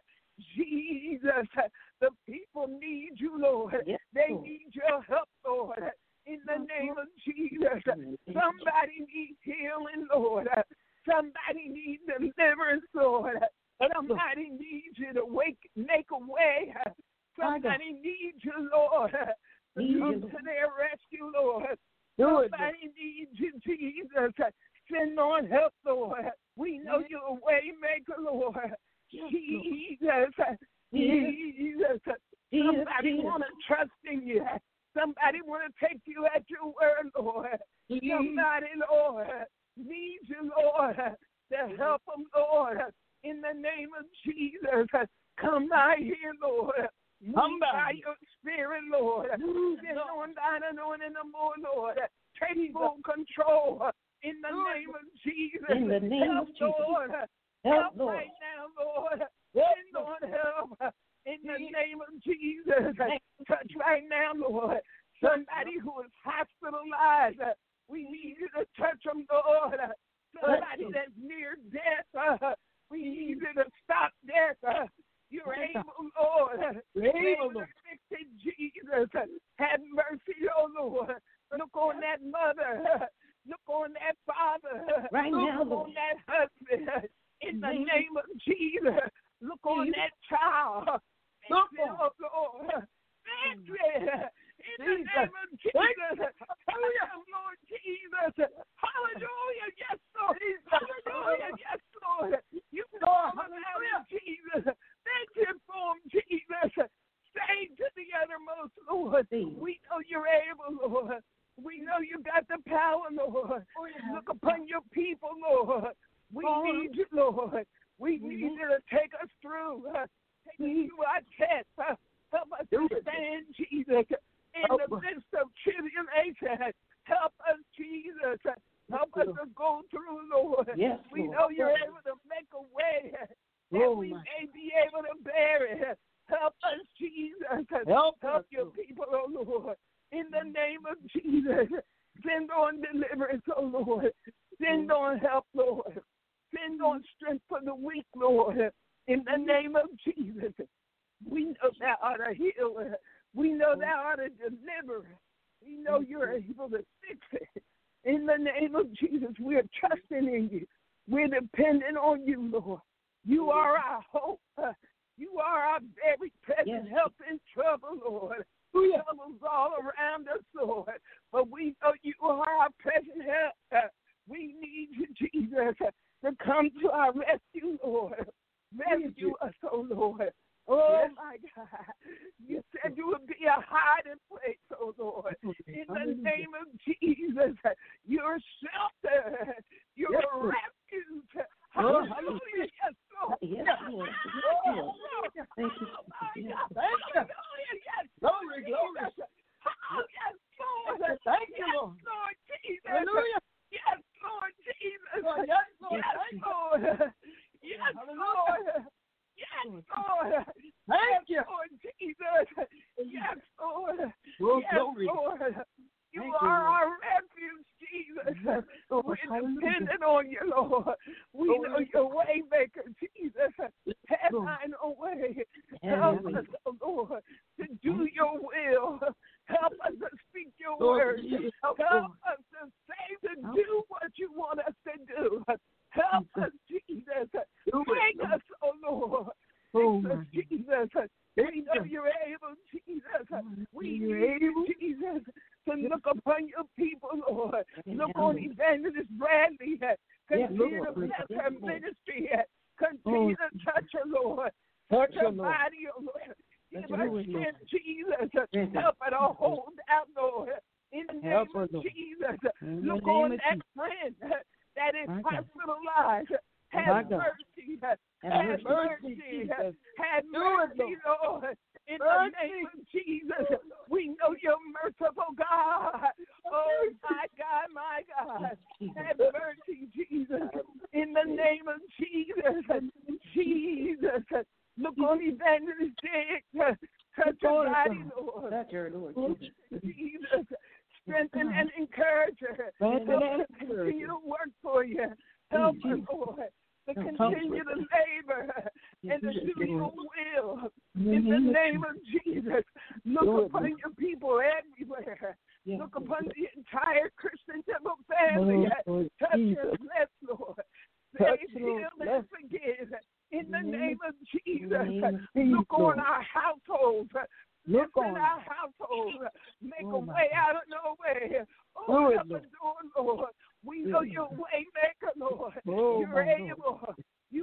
Speaker 5: Jesus, the people need you, Lord. They need your help, Lord. In the name of Jesus. Somebody needs healing, Lord. Somebody needs deliverance, Lord. Somebody needs you to make a way. Somebody needs you, Lord, to come to their rescue, Lord. Somebody needs you, Jesus. Send on help, Lord. We know you're a way maker, Lord. Jesus. Jesus. Somebody want to trust in you. Somebody want to take you at your word, Lord. Somebody, Lord, needs you, Lord, to help them, Lord. In the name of Jesus, come by here, Lord. Move by your spirit, Lord. Send on down and on in the more, Lord. Take full control in the name of Jesus.
Speaker 3: In the name
Speaker 5: help,
Speaker 3: of Jesus.
Speaker 5: Lord.
Speaker 3: Help,
Speaker 5: Lord. Right now, Lord. Send on help in the name of Jesus. Touch right now, Lord. Somebody who is hospitalized, we need you to touch them, Lord. Somebody that's near death, we need you to stop death. You're able, Lord. You're able to fix it, Jesus. Have mercy, oh Lord. Look on that mother. Look on that father.
Speaker 3: Right now,
Speaker 5: Look on that husband. In the name of Jesus. Look on that child. Look on, Lord. In the name of Jesus. Hallelujah, Lord Jesus. Hallelujah, yes, Lord. Hallelujah, yes, Lord. You call them out, Jesus. Thank you for them, Jesus. Save to the uttermost, Lord. We know you're able, Lord. We know you got the power, Lord. Look upon your people, Lord. We need you, Lord. We need you to take us through. Take us through our test. Help us to stand, Jesus, in the midst of tribulation. Help us, Jesus. Help us to go through, Lord.
Speaker 3: Yes,
Speaker 5: we know you're able to make a way that we may be able to bear it. Help us, Jesus. Help your people, oh Lord. In the name of Jesus, send on deliverance, oh Lord. Send on help, Lord. Send on strength for the weak, Lord. In the name of Jesus, we know thou art a healer. We know thou art a deliverer. We know you're able to fix it. In the name of Jesus, we're trusting in you. We're dependent on you, Lord. You are our hope. You are our very present help in trouble, Lord. Troubles all around us, Lord. But we know you are our present help. We need you, Jesus, to come to our rescue, Lord. Rescue us, oh Lord. Oh, my God. You said you would be a hiding place, oh Lord. In the name of Jesus, your shelter, your refuge. Hallelujah. Yes, Lord.
Speaker 3: Yes, Lord. Thank you.
Speaker 5: Thank you. Yes. Glory, glory. Oh, yes, Lord. Thank you, Lord. Yes, Lord Jesus. Hallelujah. Yes, Lord Jesus. Yes, Lord. Yes, Lord. Yes, Lord. Yes, Lord. Thank you, Lord Jesus. Yes, Lord. Yes, Lord. You are our refuge, Jesus. We're dependent on you, Lord. We know your way maker, Jesus. Have thine own way. Help us, oh Lord, to do your will. Help us to speak your word. Help us to say, to do what you want us to do. Help us, Jesus. Bring us, oh Lord. Fix us, Jesus. We know you're able, Jesus. We need you, Jesus, to look upon your people, Lord. Look on Evangelist Bradley. Continue to bless her ministry. Continue to touch her, Lord. Touch her body, oh Lord. Give her strength, Jesus. Help her to hold out, Lord. In the name of Jesus. Look on that friend that is hospitalized. Have mercy. Have mercy. Have mercy, Lord. In the name of Jesus, we know you're merciful, God. Oh, my God, my God. Have mercy, Jesus. In the name of Jesus. Jesus. Look on Evangelist Dick. Touch her body, Lord.
Speaker 3: Touch her, Lord.
Speaker 5: Jesus. Strengthen and encourage her. Continue to work for you. Help her, Lord, to continue to labor and to do your will. In the name of Jesus, look upon your people everywhere. Look upon the entire Christian Temple family. Touch and bless, Lord. Save, heal, and forgive. In the name of Jesus, look on our households. Look on our household. Make a way out of no way. Open up the door, Lord. We know you're way maker, Lord. You're able. You know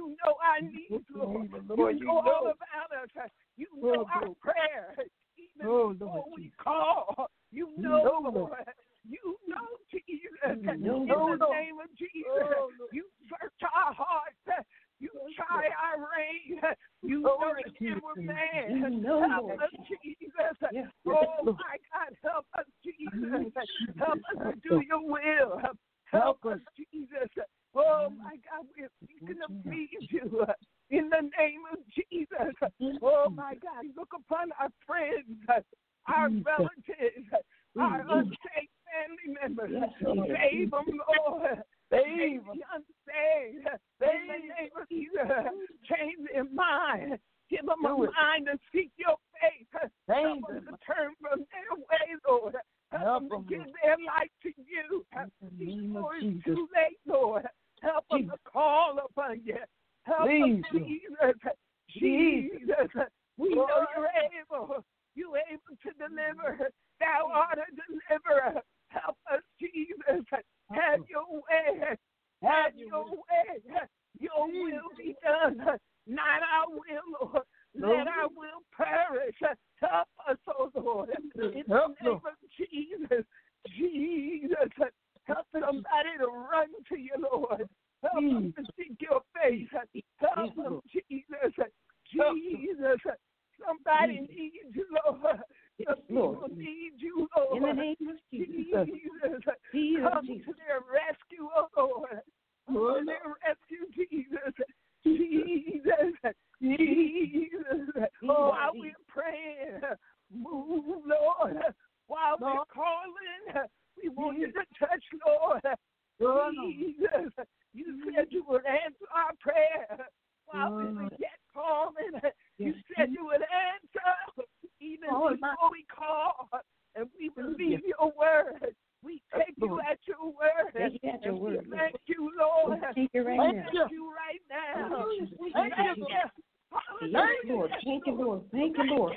Speaker 5: our needs, Lord. You know all about us. You know our prayer. Even before we call, you know, Lord. You know, Jesus. In the name of Jesus, you search our hearts. You try our reign. You know the inward man. Help us, Jesus. Oh, my God, help us, Jesus. Help us to do your will. Help us, Jesus. Oh, my God, we're seeking to please you. In the name of Jesus. Oh, my God, look upon our friends, our relatives, our unsaved family members. Save them, Lord. Save the unsaved. In the name of Jesus. Change their mind. Give them a mind to seek your face. Help them to turn from their ways, Lord. Help them to give their life to you. Before it's too late, Lord. Help them to call upon you. Help them, Jesus. Jesus. We know you're able. You're able to deliver. Thou art a deliverer. Help us, Jesus. Have your way. Have your way. Your will be done. Not our will, Lord. Let our will perish. Help us, oh Lord. In the name of Jesus. Jesus. Help somebody to run to you, Lord. Help them to seek your face. Help them, Jesus. Jesus. Somebody needs you, Lord. The people need you, Lord.
Speaker 3: In the name of Jesus.
Speaker 5: Come to their rescue, oh Lord. Come to their rescue, Jesus. Jesus. Jesus. While we're praying, move, Lord. While we're calling, we want you to touch, Lord. Jesus. You said you would answer our prayer. While we were yet calling, you said you would answer even before we call. And we believe your word. We take you at your word. Thank you, Lord. Thank you right now. Thank you.
Speaker 3: Yes, Lord. Thank you, Lord. Thank you, Lord.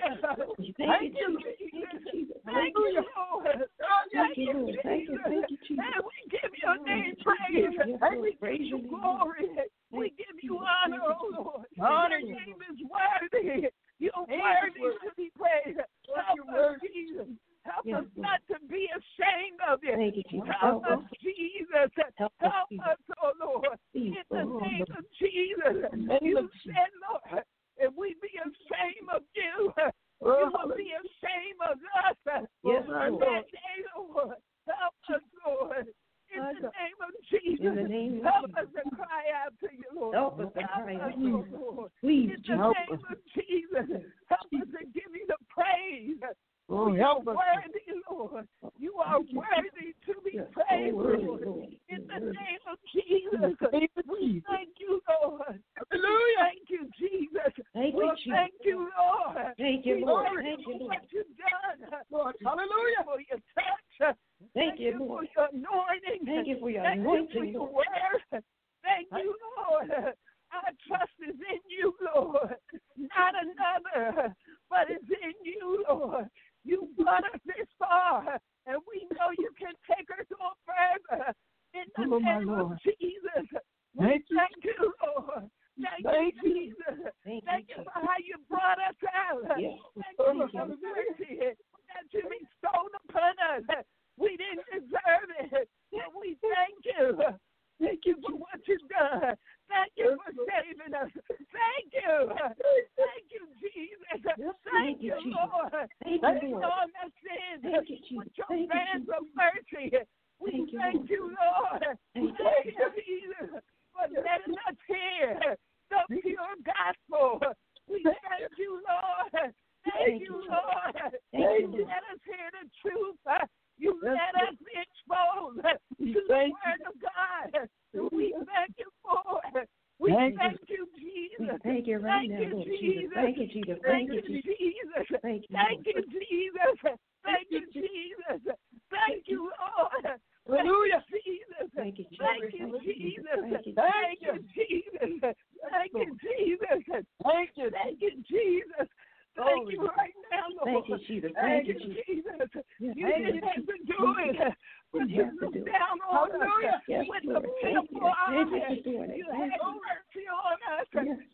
Speaker 3: Thank you, Jesus.
Speaker 5: Thank you, Lord.
Speaker 3: Thank you, Lord. Thank you, Jesus.
Speaker 5: And we give your name praise. And we give you glory. We give you honor, oh Lord. Your name is worthy. You're worthy to be praised. Help us, Jesus. Help us not to be ashamed of you.
Speaker 3: Thank you, Jesus.
Speaker 5: Help us, Jesus. Help us, oh Lord. In the name of Jesus. You said, Lord, if we be ashamed of you, you will be ashamed of us.
Speaker 3: Yes,
Speaker 5: Lord. Lord. Help us, Lord. In the name of Jesus. Help us to cry out to you, Lord.
Speaker 3: Help us to cry out to
Speaker 5: you,
Speaker 3: you.
Speaker 5: Lord.
Speaker 3: Please,
Speaker 5: in the name of Jesus. Help us to give you the praise. You are worthy, Lord. You are worthy to be praised, Lord. In the name of Jesus. We thank you, Lord. Hallelujah. Thank you, Jesus.
Speaker 3: Thank you, Jesus.
Speaker 5: Thank you, Lord.
Speaker 3: Thank you, Lord. Thank you,
Speaker 5: for
Speaker 3: Lord.
Speaker 5: what you've done. Lord, hallelujah. For your touch.
Speaker 3: Thank you, Lord.
Speaker 5: For your anointing.
Speaker 3: Thank you for your
Speaker 5: anointing.
Speaker 3: anointing.
Speaker 5: Thank you for your word. Thank you, Lord. Our trust is in you, Lord. Not another, but it's in you, Lord. You brought us this far, and we know you can take us on further. In the name of Jesus. Thank you, Lord. Thank you, Jesus. Thank you for how you brought us out. Thank you for the mercy that you bestowed upon us. We didn't deserve it, but we thank you. Thank you for what you've done. Thank you for saving us. Thank you. Thank you, Jesus. Thank you, Lord. Thank you, Lord. Our sins. Thank you, Jesus. With your hands of mercy. We thank you, Lord. Thank you, Jesus, for letting us hear the pure gospel. We thank you, Lord. Thank you, Lord. You let us hear the truth. You let us be exposed to the word of God. We thank you for it. We thank you, Jesus.
Speaker 3: Thank you right now, Lord Jesus. Thank you, Jesus.
Speaker 5: Thank you, Jesus. Thank you, Jesus. Thank you, Jesus. Thank you, Lord. Hallelujah, Jesus. Thank you, Jesus. Thank you, Jesus. Thank you, Jesus. Thank you, Jesus. Thank you, Jesus. Thank you right now, Lord.
Speaker 3: Thank you, Jesus.
Speaker 5: Thank you, Jesus. You didn't have to do it, but you looked down on us with the pitiful eye. You had mercy on us.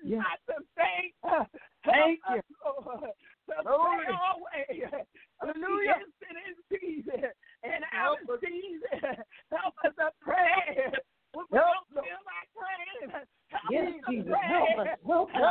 Speaker 5: not to faint.
Speaker 4: Thank
Speaker 5: Help us, Lord, to pray always.
Speaker 4: Hallelujah.
Speaker 5: In season and out of season. Help us to pray. We don't feel like praying.
Speaker 3: Yes,
Speaker 5: Help us to
Speaker 3: Jesus.
Speaker 5: pray.
Speaker 3: Help us. Help us.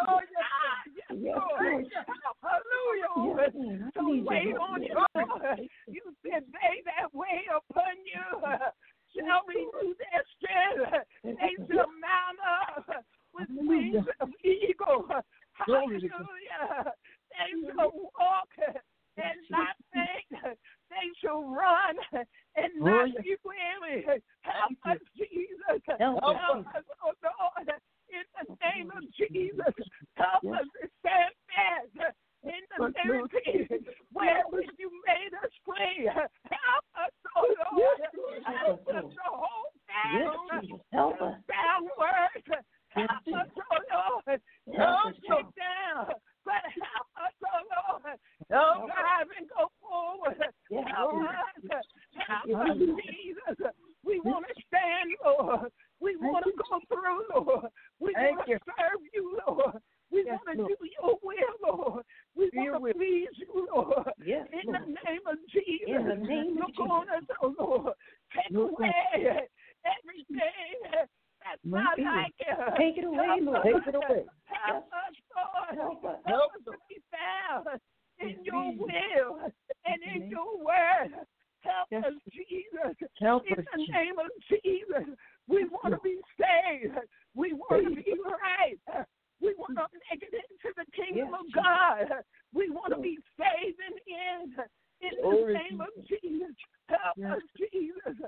Speaker 5: Hallelujah. So wait on you, Lord. You said they that wait upon you shall renew their strength. They shall mount up with wings of eagle. Hallelujah. They shall walk and not faint. They shall run and not be weary. Help us, Jesus. Help us, oh Lord. In the name of Jesus, help us to stand fast in the name of Jesus. Where you made us free, help us, oh Lord. Help us to hold fast.
Speaker 3: Help us.
Speaker 5: Sound words. Help us, oh Lord. Don't sit down, but help us, oh Lord. Don't drive and go forward. Help us. Help us, Jesus. We want to stand, Lord. We want to go through, Lord. We want to serve you, Lord. We want to do your will, Lord. We want to please you, Lord.
Speaker 3: Yes,
Speaker 5: in the name of Jesus.
Speaker 3: In the name of
Speaker 5: Look on us, oh Lord. Take away everything that's not like you.
Speaker 3: Take it away, Lord.
Speaker 5: Take it away. Help us, Lord. Help us to be found in your will and in your word. Help us, Jesus. In the name of Jesus. We want to be saved. We want to be right. We want to make it into the kingdom of God. We want to be saved in the name of Jesus. Help us, Jesus.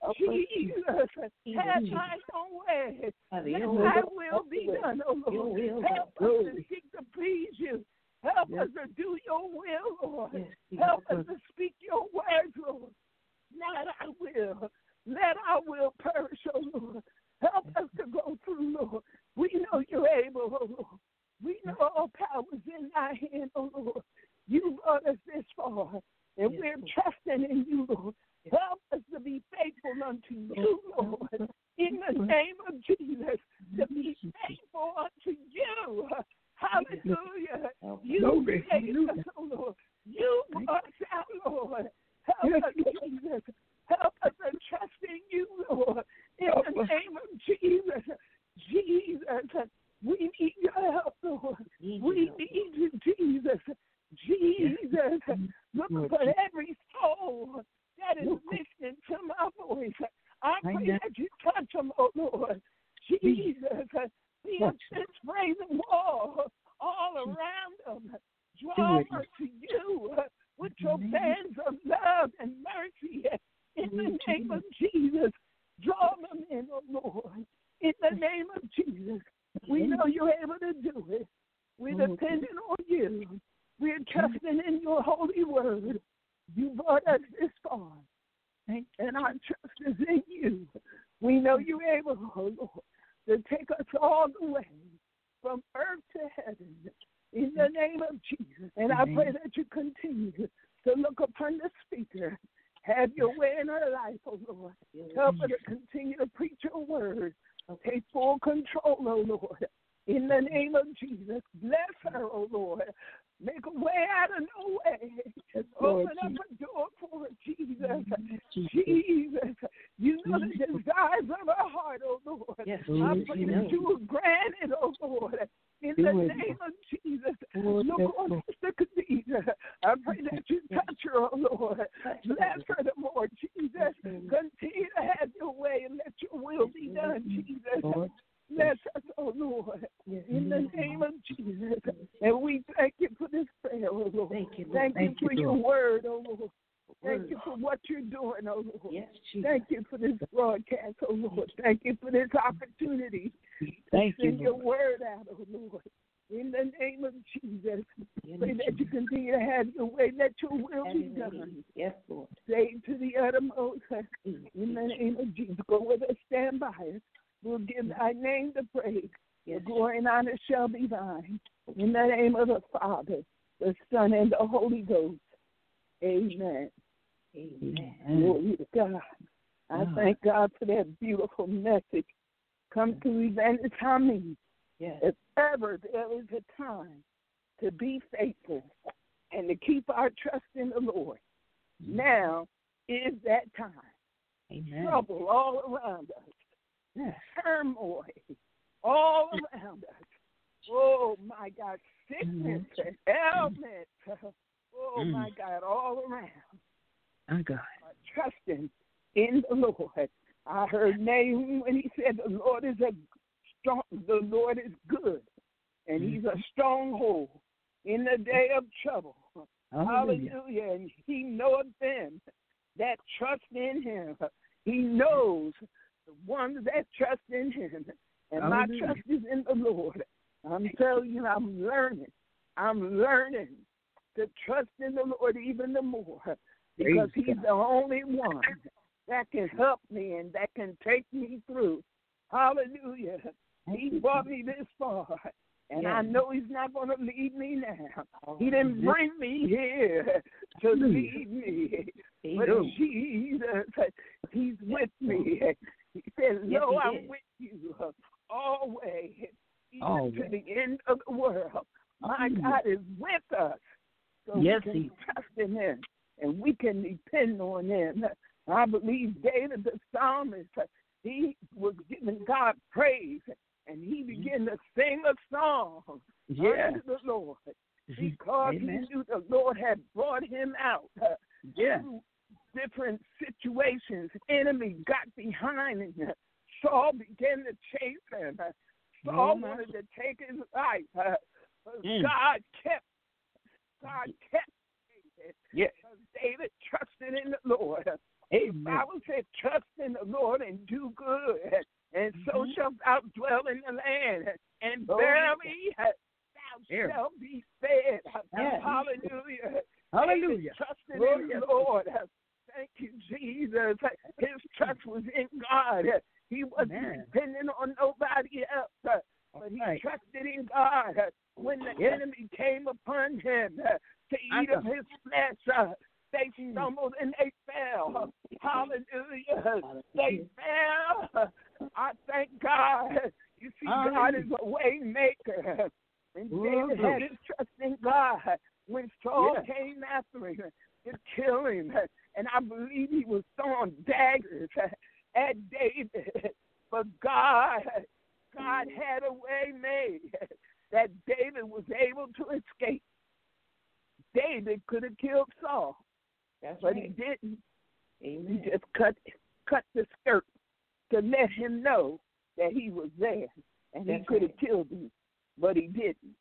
Speaker 5: Jesus, have thine own way. Let thy will be done, O Lord. Help us to seek to please you. Help us to do your will, Lord. Help us to speak your words, Lord. Not our will. Let our will perish, O Lord. Help us to go through, Lord. We know you're able, O Lord. We know all power is in thy hand, O Lord. You brought us this far, and we're trusting in you, Lord. Help us to be faithful unto you, Lord. In the name of Jesus, to be faithful unto you. Hallelujah. You made us, O Lord. You brought us out, Lord. Help us, Jesus. Help us to trust in you, Lord. In the name of Jesus. Jesus, we need your help, Lord. We need you, Jesus. Jesus, look for every soul that is listening to my voice. I pray that you touch them, oh Lord. Jesus, be a praising wall all around them. Draw them to you with your bands of love and mercy. In the name of Jesus, draw them in, oh Lord. In the name of Jesus, we know you're able to do it. We're depending on you. We're trusting in your holy word. You brought us this far, and our trust is in you. We know you're able, oh Lord, to take us all the way from earth to heaven. In the name of Jesus. And I pray that you continue to look upon the speaker. Have your way in her life, oh Lord. Help her to continue to preach your word. Take full control, oh Lord. In the name of Jesus, bless her, oh Lord. Make a way out of no way. Open up a door for her, Jesus. Jesus, you know the desires of her heart, oh Lord. I pray that you will grant it, oh Lord. In the name of Jesus, look on Sister Khadijah. I pray that you touch her, oh Lord. Bless her the more, Jesus. Continue to have your way and let your will be done, Jesus. Bless us, oh Lord, in the name of Jesus. And we thank you for this prayer, oh Lord. Thank you for your word, oh Lord. Thank you for what you're doing, oh Lord. Thank you for this broadcast, oh Lord. Thank you for this opportunity to send your word out, oh Lord. In the name of Jesus, pray that you continue to have your way. Let your will be done.
Speaker 3: Yes, Lord.
Speaker 5: Save to the uttermost. In the name of Jesus, go with us, stand by us. We'll give thy name the praise. The glory and honor shall be thine. In the name of the Father, the Son, and the Holy Ghost. Amen.
Speaker 3: Amen.
Speaker 5: Glory to God. I thank God for that beautiful message. Come to Evangelist Hameen.
Speaker 3: Yes.
Speaker 5: If ever there is a time to be faithful and to keep our trust in the Lord, now is that time.
Speaker 4: Amen.
Speaker 5: Trouble all around us.
Speaker 4: Yes.
Speaker 5: Turmoil all around us. Oh, my God. Sickness and ailments. Oh, my God, all around.
Speaker 4: My God.
Speaker 5: Trusting in the Lord. I heard Nahum when he said the Lord is good, and he's a stronghold in the day of trouble. Hallelujah. And he knoweth them that trust in him. He knows the ones that trust in him. And my trust is in the Lord. I'm telling you, I'm learning to trust in the Lord even the more, because he's the only one that can help me and that can take me through. Hallelujah. He brought me this far, and I know he's not going to leave me now. He didn't bring me here to leave me. But Jesus, he's with me. He says, "Lo, I'm with you always, even to the end of the world." My God is with us. So we can trust in him, and we can depend on him. I believe David the psalmist, he was giving God praise, and he began to sing a song unto the Lord, because he knew the Lord had brought him out through different situations. Enemy got behind him. Saul began to chase him. Saul wanted to take his life. God kept David. Because David trusted in the Lord. The Bible said, "Trust in the Lord and do good, and so shalt thou dwell in the land, and verily thou shalt be fed." Hallelujah. Hallelujah. Trusted in the Lord. Thank you, Jesus. His trust was in God. He wasn't depending on nobody else, but he trusted in God. When the enemy came upon him to eat of his flesh, they stumbled and they fell. Hallelujah. They fell. I thank God. You see, God is a way maker. And David had his trust in God when Saul came after him to kill him. And I believe he was throwing daggers at David. But God had a way made that David was able to escape. David could have killed Saul, but he didn't. He just cut the skirt to let him know that he was there, and he could have killed him, but he didn't.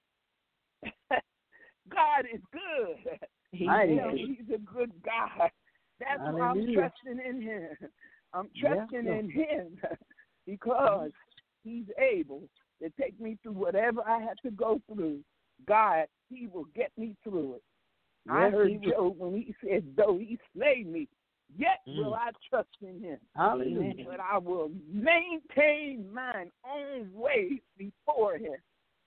Speaker 5: God is good. He's a good God. That's why I'm trusting in him. I'm trusting in him because he's able to take me through whatever I have to go through. God, he will get me through it. I heard Job when he said, "Though he slay me, yet will I trust in him." Hallelujah. But I will maintain mine own ways before him.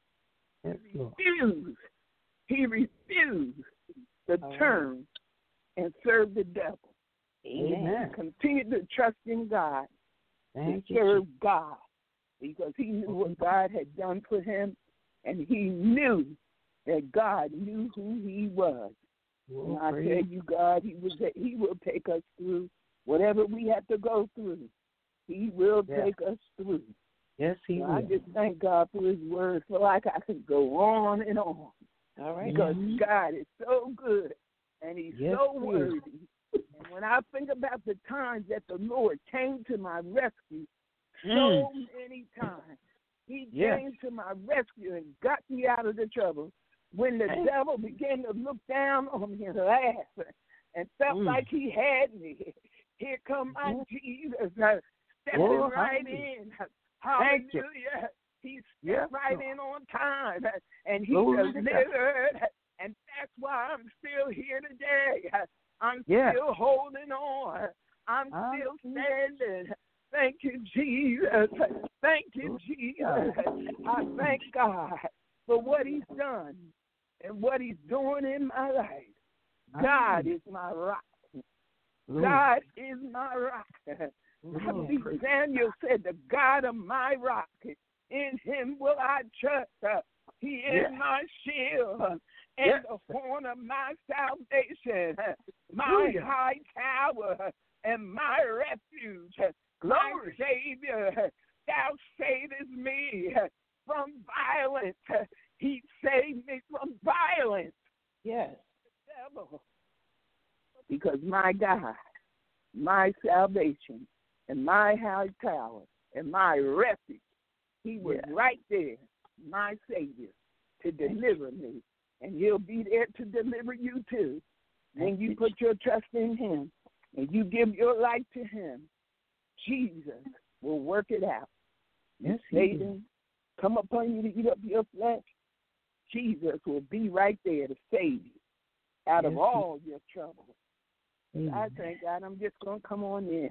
Speaker 5: He refused to turn and serve the devil. Amen. Continue to trust in God, to serve God, because he knew what God had done for him, and he knew that God knew who he was. And I tell you, God, he will take us through whatever we have to go through. He will take us through. Yes, he will. I just thank God for his word. So like I could go on and on. All right. Because God is so good, and he's so worthy. And when I think about the times that the Lord came to my rescue, so many times, he came to my rescue and got me out of the trouble. When the devil began to look down on me and laugh and felt like he had me, here come my Jesus stepping right in. Hallelujah. He stepped right in on time, and he delivered, and that's why I'm still here today. I'm still holding on. I'm still standing. Thank you, Jesus. Thank you, Jesus. I thank God for what he's done and what he's doing in my life. God is my rock. God is my rock. I believe Daniel said, the God of my rock In him will I trust. He is my shield and the horn of my salvation, my high tower and my refuge, my Savior. Thou savest me from violence. He saved me from violence.
Speaker 3: Yes.
Speaker 5: The devil. Because my God, my salvation, and my high tower, and my refuge, he was right there, my Savior, to deliver me. And he'll be there to deliver you too. When you put your trust in him and you give your life to him, Jesus will work it out.
Speaker 4: Yes,
Speaker 5: Satan, come upon you to eat up your flesh. Jesus will be right there to save you out of all your trouble. I thank God I'm just going to come on in.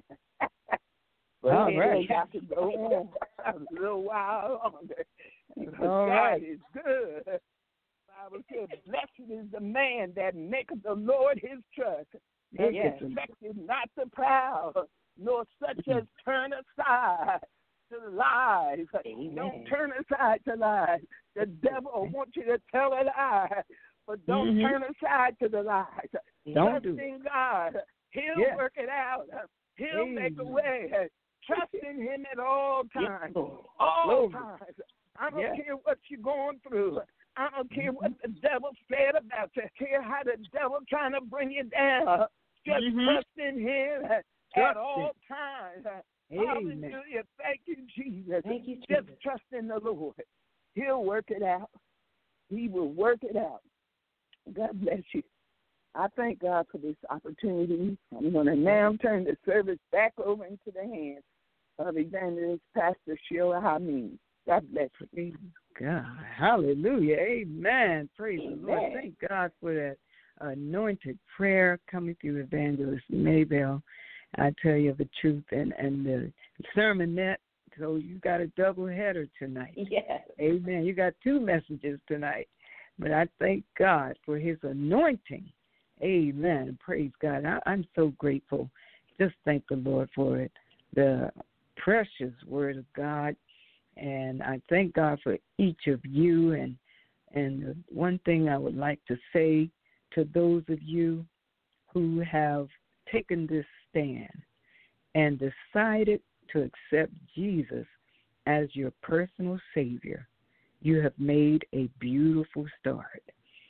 Speaker 5: But
Speaker 4: all right.
Speaker 5: got to go on a little while longer.
Speaker 4: All
Speaker 5: God
Speaker 4: right.
Speaker 5: is good. The Bible says, blessed is the man that maketh the Lord his trust, and expecteth not the proud, nor such as turn aside to lies. Don't turn aside to lies. The devil wants you to tell a lie, but don't turn aside to the lies.
Speaker 4: Don't
Speaker 5: Trust in God. He'll work it out. He'll make a way. Trust in him at all times. All times. I don't care what you're going through. I don't care what the devil said about you. I don't care how the devil trying to bring you down. Just trust in him at all times. Hallelujah. Thank you, Jesus.
Speaker 3: Thank you, Jesus.
Speaker 5: Just trust in the Lord. He'll work it out. He will work it out. God bless you. I thank God for this opportunity. I'm going to now turn the service back over into the hands of Evangelist Pastor Sheila Hameen. God bless you.
Speaker 4: God, hallelujah, amen. Praise the Lord. Thank God for that anointed prayer coming through Evangelist Maybell. I tell you the truth, and the sermonette. So you got a double header tonight.
Speaker 3: Yes.
Speaker 4: Amen. You got two messages tonight. But I thank God for his anointing. Amen. Praise God. I'm so grateful. Just thank the Lord for it. The precious word of God. And I thank God for each of you. And the one thing I would like to say to those of you who have taken this stand and decided to accept Jesus as your personal Savior, you have made a beautiful start.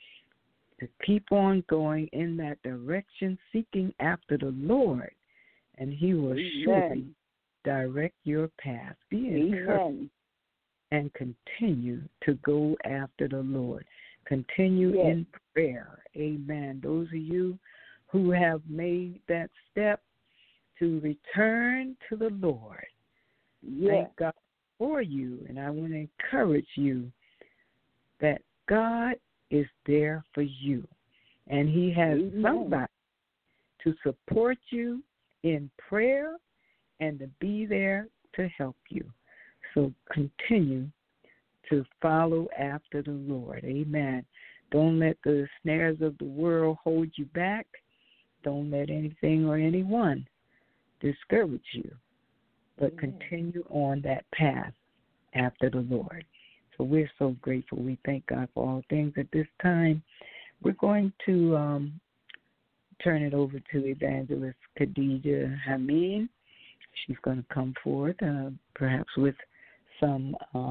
Speaker 4: To keep on going in that direction, seeking after the Lord, and he will surely direct your path. Be encouraged and continue to go after the Lord. Continue in prayer. Amen. Those of you who have made that step to return to the Lord, thank God for you. And I want to encourage you that God is there for you. And he has somebody to support you in prayer and to be there to help you. So continue to follow after the Lord. Amen. Don't let the snares of the world hold you back. Don't let anything or anyone discourage you. But continue on that path after the Lord. So we're so grateful. We thank God for all things. At this time, we're going to turn it over to Evangelist Khadijah Hameen. She's going to come forth, perhaps with some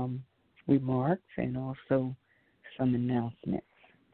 Speaker 4: remarks and also some announcements.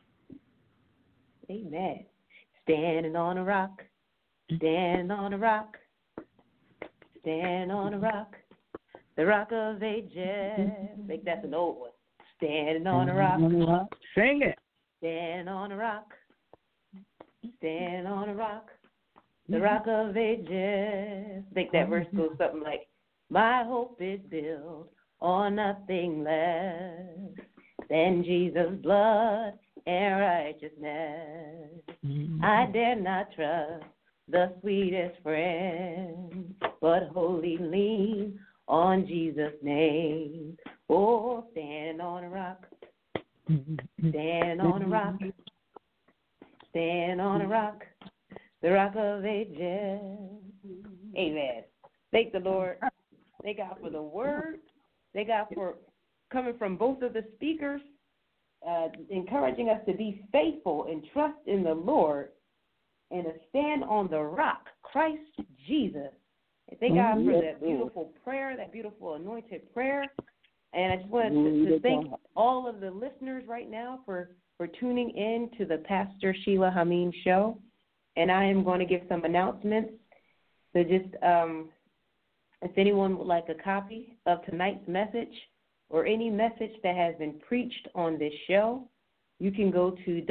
Speaker 3: Amen. Standing on a rock, standing on a rock, standing on a rock, the rock of ages. I think that's an old one. Standing on a rock.
Speaker 4: Sing it.
Speaker 3: Standing on a rock, standing on a rock, the rock of ages. I think that verse goes something like, my hope is built on nothing less than Jesus' blood and righteousness. I dare not trust the sweetest friend, but wholly lean on Jesus' name. Oh, stand on a rock, stand on a rock, stand on a rock, the rock of ages. Amen. Thank the Lord. Thank God for the word. Thank God for coming from both of the speakers, encouraging us to be faithful and trust in the Lord and to stand on the rock, Christ Jesus. And thank God for that beautiful prayer, that beautiful anointed prayer. And I just wanted to thank all of the listeners right now for tuning in to the Pastor Sheila Hameen Show. And I am going to give some announcements. So just if anyone would like a copy of tonight's message or any message that has been preached on this show, you can go to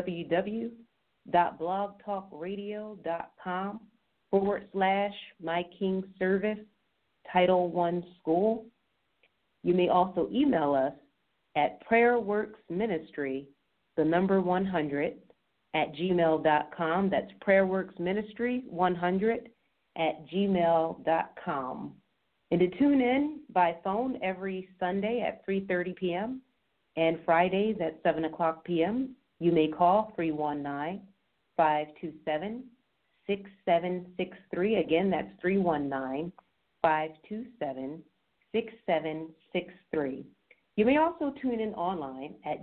Speaker 3: www.blogtalkradio.com/My King Service Title I School. You may also email us at prayerworksministry, 100, @gmail.com. That's prayerworksministry100 @gmail.com. And to tune in by phone every Sunday at 3:30 p.m. and Fridays at 7 o'clock p.m., you may call 319-527-6763. Again, that's 319-527-6763. You may also tune in online at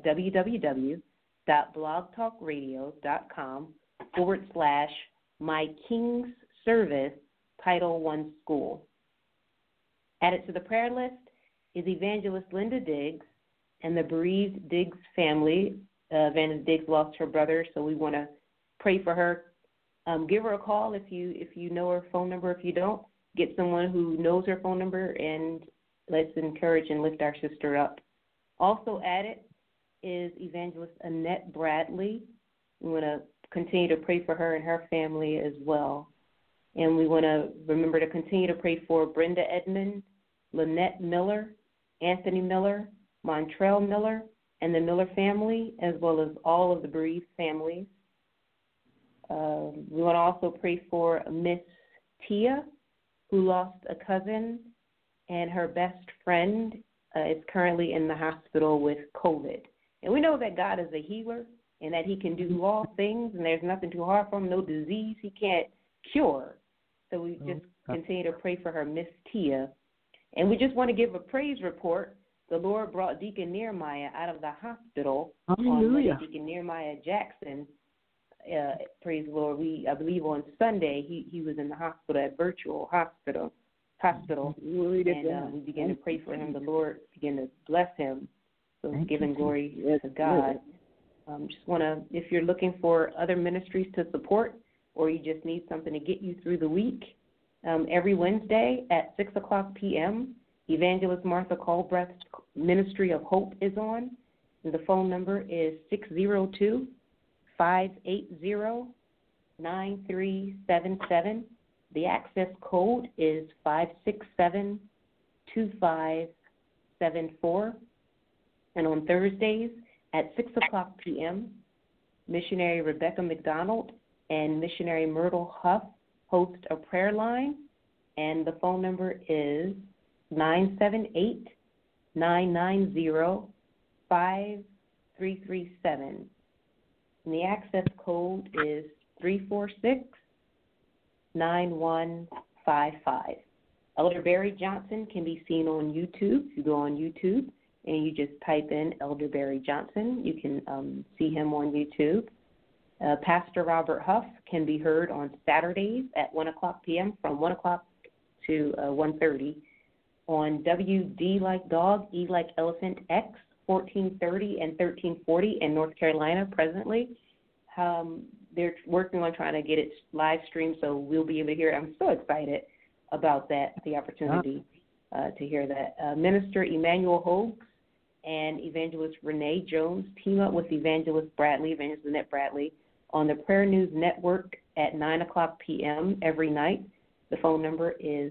Speaker 3: www.blogtalkradio.com/My King's Service Title I School. Added to the prayer list is Evangelist Linda Diggs and the bereaved Diggs family. Evangelist Diggs lost her brother, so we want to pray for her. Give her a call if you know her phone number. If you don't, get someone who knows her phone number, and let's encourage and lift our sister up. Also added is Evangelist Annette Bradley. We want to continue to pray for her and her family as well. And we want to remember to continue to pray for Brenda Edmond, Lynette Miller, Anthony Miller, Montrell Miller, and the Miller family, as well as all of the bereaved families. We want to also pray for Miss Tia, who lost a cousin, and her best friend is currently in the hospital with COVID. And we know that God is a healer and that he can do all things, and there's nothing too hard for him, no disease he can't cure. So we just continue to pray for her, Miss Tia. And we just want to give a praise report. The Lord brought Deacon Nehemiah out of the hospital on Monday. Deacon Nehemiah Jackson, praise the Lord. I believe on Sunday he was in the hospital at Virtual Hospital. And we began to pray for him. The Lord began to bless him. So giving glory to God. Just want to, if you're looking for other ministries to support, or you just need something to get you through the week, every Wednesday at 6 o'clock p.m., Evangelist Martha Colbreth's Ministry of Hope is on. And the phone number is 602-580-9377. The access code is 567-2574. And on Thursdays at 6 o'clock p.m., Missionary Rebecca McDonald and Missionary Myrtle Huff host a prayer line, and the phone number is 978-990-5337. And the access code is 346-9155. Elder Barry Johnson can be seen on YouTube. If you go on YouTube and you just type in Elder Barry Johnson, you can see him on YouTube. Pastor Robert Huff can be heard on Saturdays at 1 o'clock p.m. from 1 o'clock to 1:30 on WD like Dog, E like Elephant X, 1430 and 1340 in North Carolina presently. They're working on trying to get it live streamed, so we'll be able to hear it. I'm so excited about that, the opportunity to hear that. Minister Emmanuel Hogues and Evangelist Renee Jones team up with Evangelist Annette Bradley, on the Prayer News Network at 9 o'clock p.m. every night. The phone number is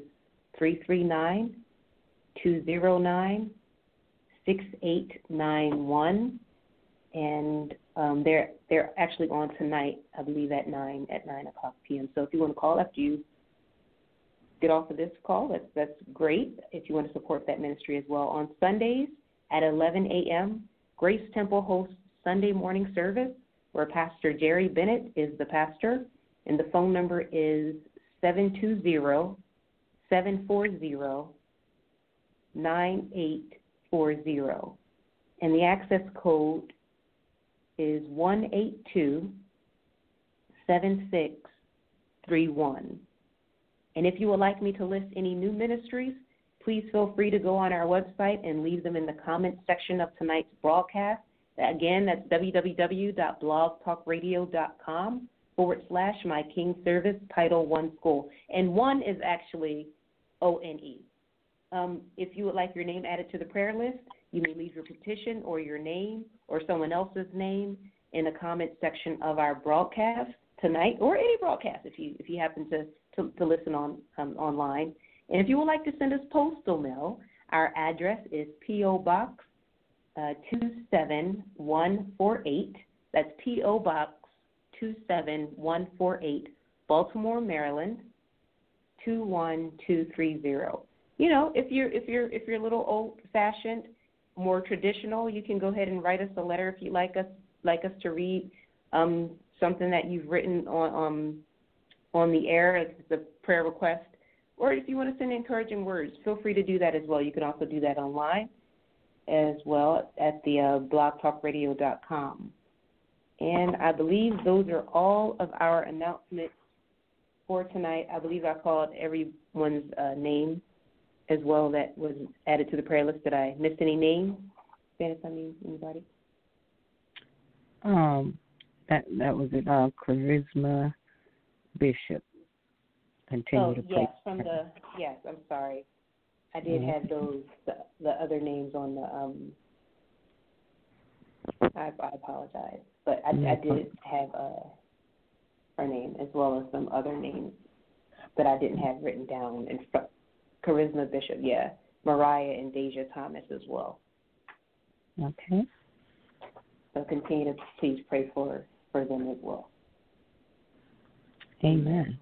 Speaker 3: 339-209-6891. And they're actually on tonight, I believe, at 9 o'clock p.m. So if you want to call after you get off of this call, that's great. If you want to support that ministry as well. On Sundays at 11 a.m., Grace Temple hosts Sunday morning service, where Pastor Jerry Bennett is the pastor, and the phone number is 720-740-98 And the access code is 182-7631. And if you would like me to list any new ministries, please feel free to go on our website and leave them in the comments section of tonight's broadcast. Again, that's www.blogtalkradio.com/My King Service Title I School. And one is actually ONE. If you would like your name added to the prayer list, you may leave your petition or your name or someone else's name in the comment section of our broadcast tonight, or any broadcast if you happen to listen online. And if you would like to send us postal mail, our address is P.O. Box 27148. That's P.O. Box 27148, Baltimore, Maryland 21230. You know, if you're a little old-fashioned, more traditional, you can go ahead and write us a letter if you'd like us to read something that you've written on the air as a prayer request. Or if you want to send encouraging words, feel free to do that as well. You can also do that online as well at the blogtalkradio.com. And I believe those are all of our announcements for tonight. I believe I called everyone's name as well that was added to the prayer list. Did I miss any names? Anybody?
Speaker 4: That was it. Charisma Bishop. Continue to pray.
Speaker 3: Yes, I'm sorry. I did have those, the other names on the, I apologize. But I did have her name as well as some other names that I didn't have written down in front. Charisma Bishop, Mariah and Deja Thomas as well.
Speaker 4: Okay.
Speaker 3: So continue to please pray for them as well.
Speaker 4: Amen.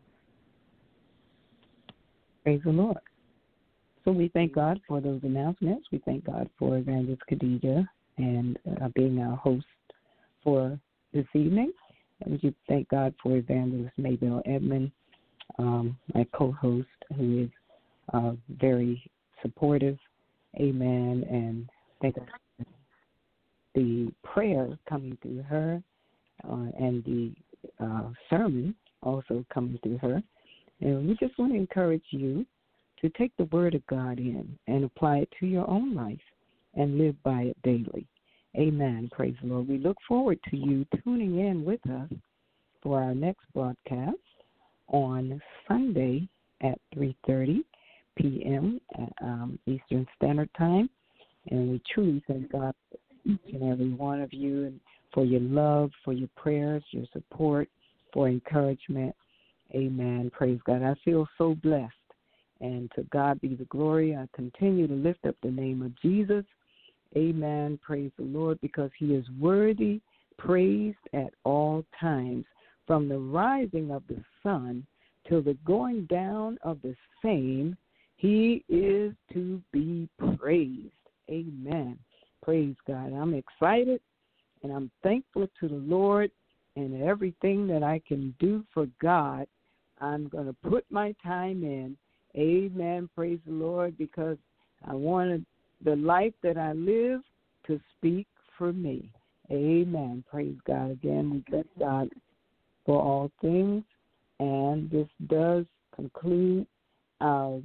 Speaker 4: Praise the Lord. So we thank God for those announcements. We thank God for Evangelist Khadijah and being our host for this evening. And we thank God for Evangelist Maybell Edmond, my co-host, who is very supportive. Amen. And thank God for the prayer coming through her and the sermon also coming through her. And we just want to encourage you to take the Word of God in and apply it to your own life and live by it daily. Amen. Praise the Lord. We look forward to you tuning in with us for our next broadcast on Sunday at 3:30 p.m. Eastern Standard Time. And we truly thank God for each and every one of you and for your love, for your prayers, your support, for encouragement. Amen. Praise God. I feel so blessed. And to God be the glory. I continue to lift up the name of Jesus. Amen. Praise the Lord, because he is worthy, praised at all times, from the rising of the sun till the going down of the same. He is to be praised. Amen. Praise God. I'm excited and I'm thankful to the Lord, and everything that I can do for God, I'm going to put my time in. Amen. Praise the Lord, because I wanted the life that I live to speak for me. Amen. Praise God. Again, we bless God for all things. And this does conclude our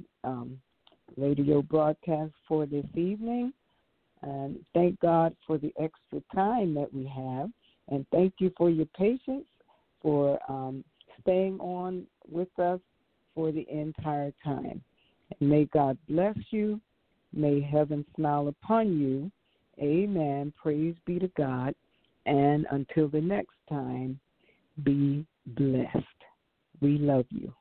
Speaker 4: radio broadcast for this evening. And thank God for the extra time that we have. And thank you for your patience, for staying on with us for the entire time. And may God bless you. May heaven smile upon you. Amen. Praise be to God. And until the next time, be blessed. We love you.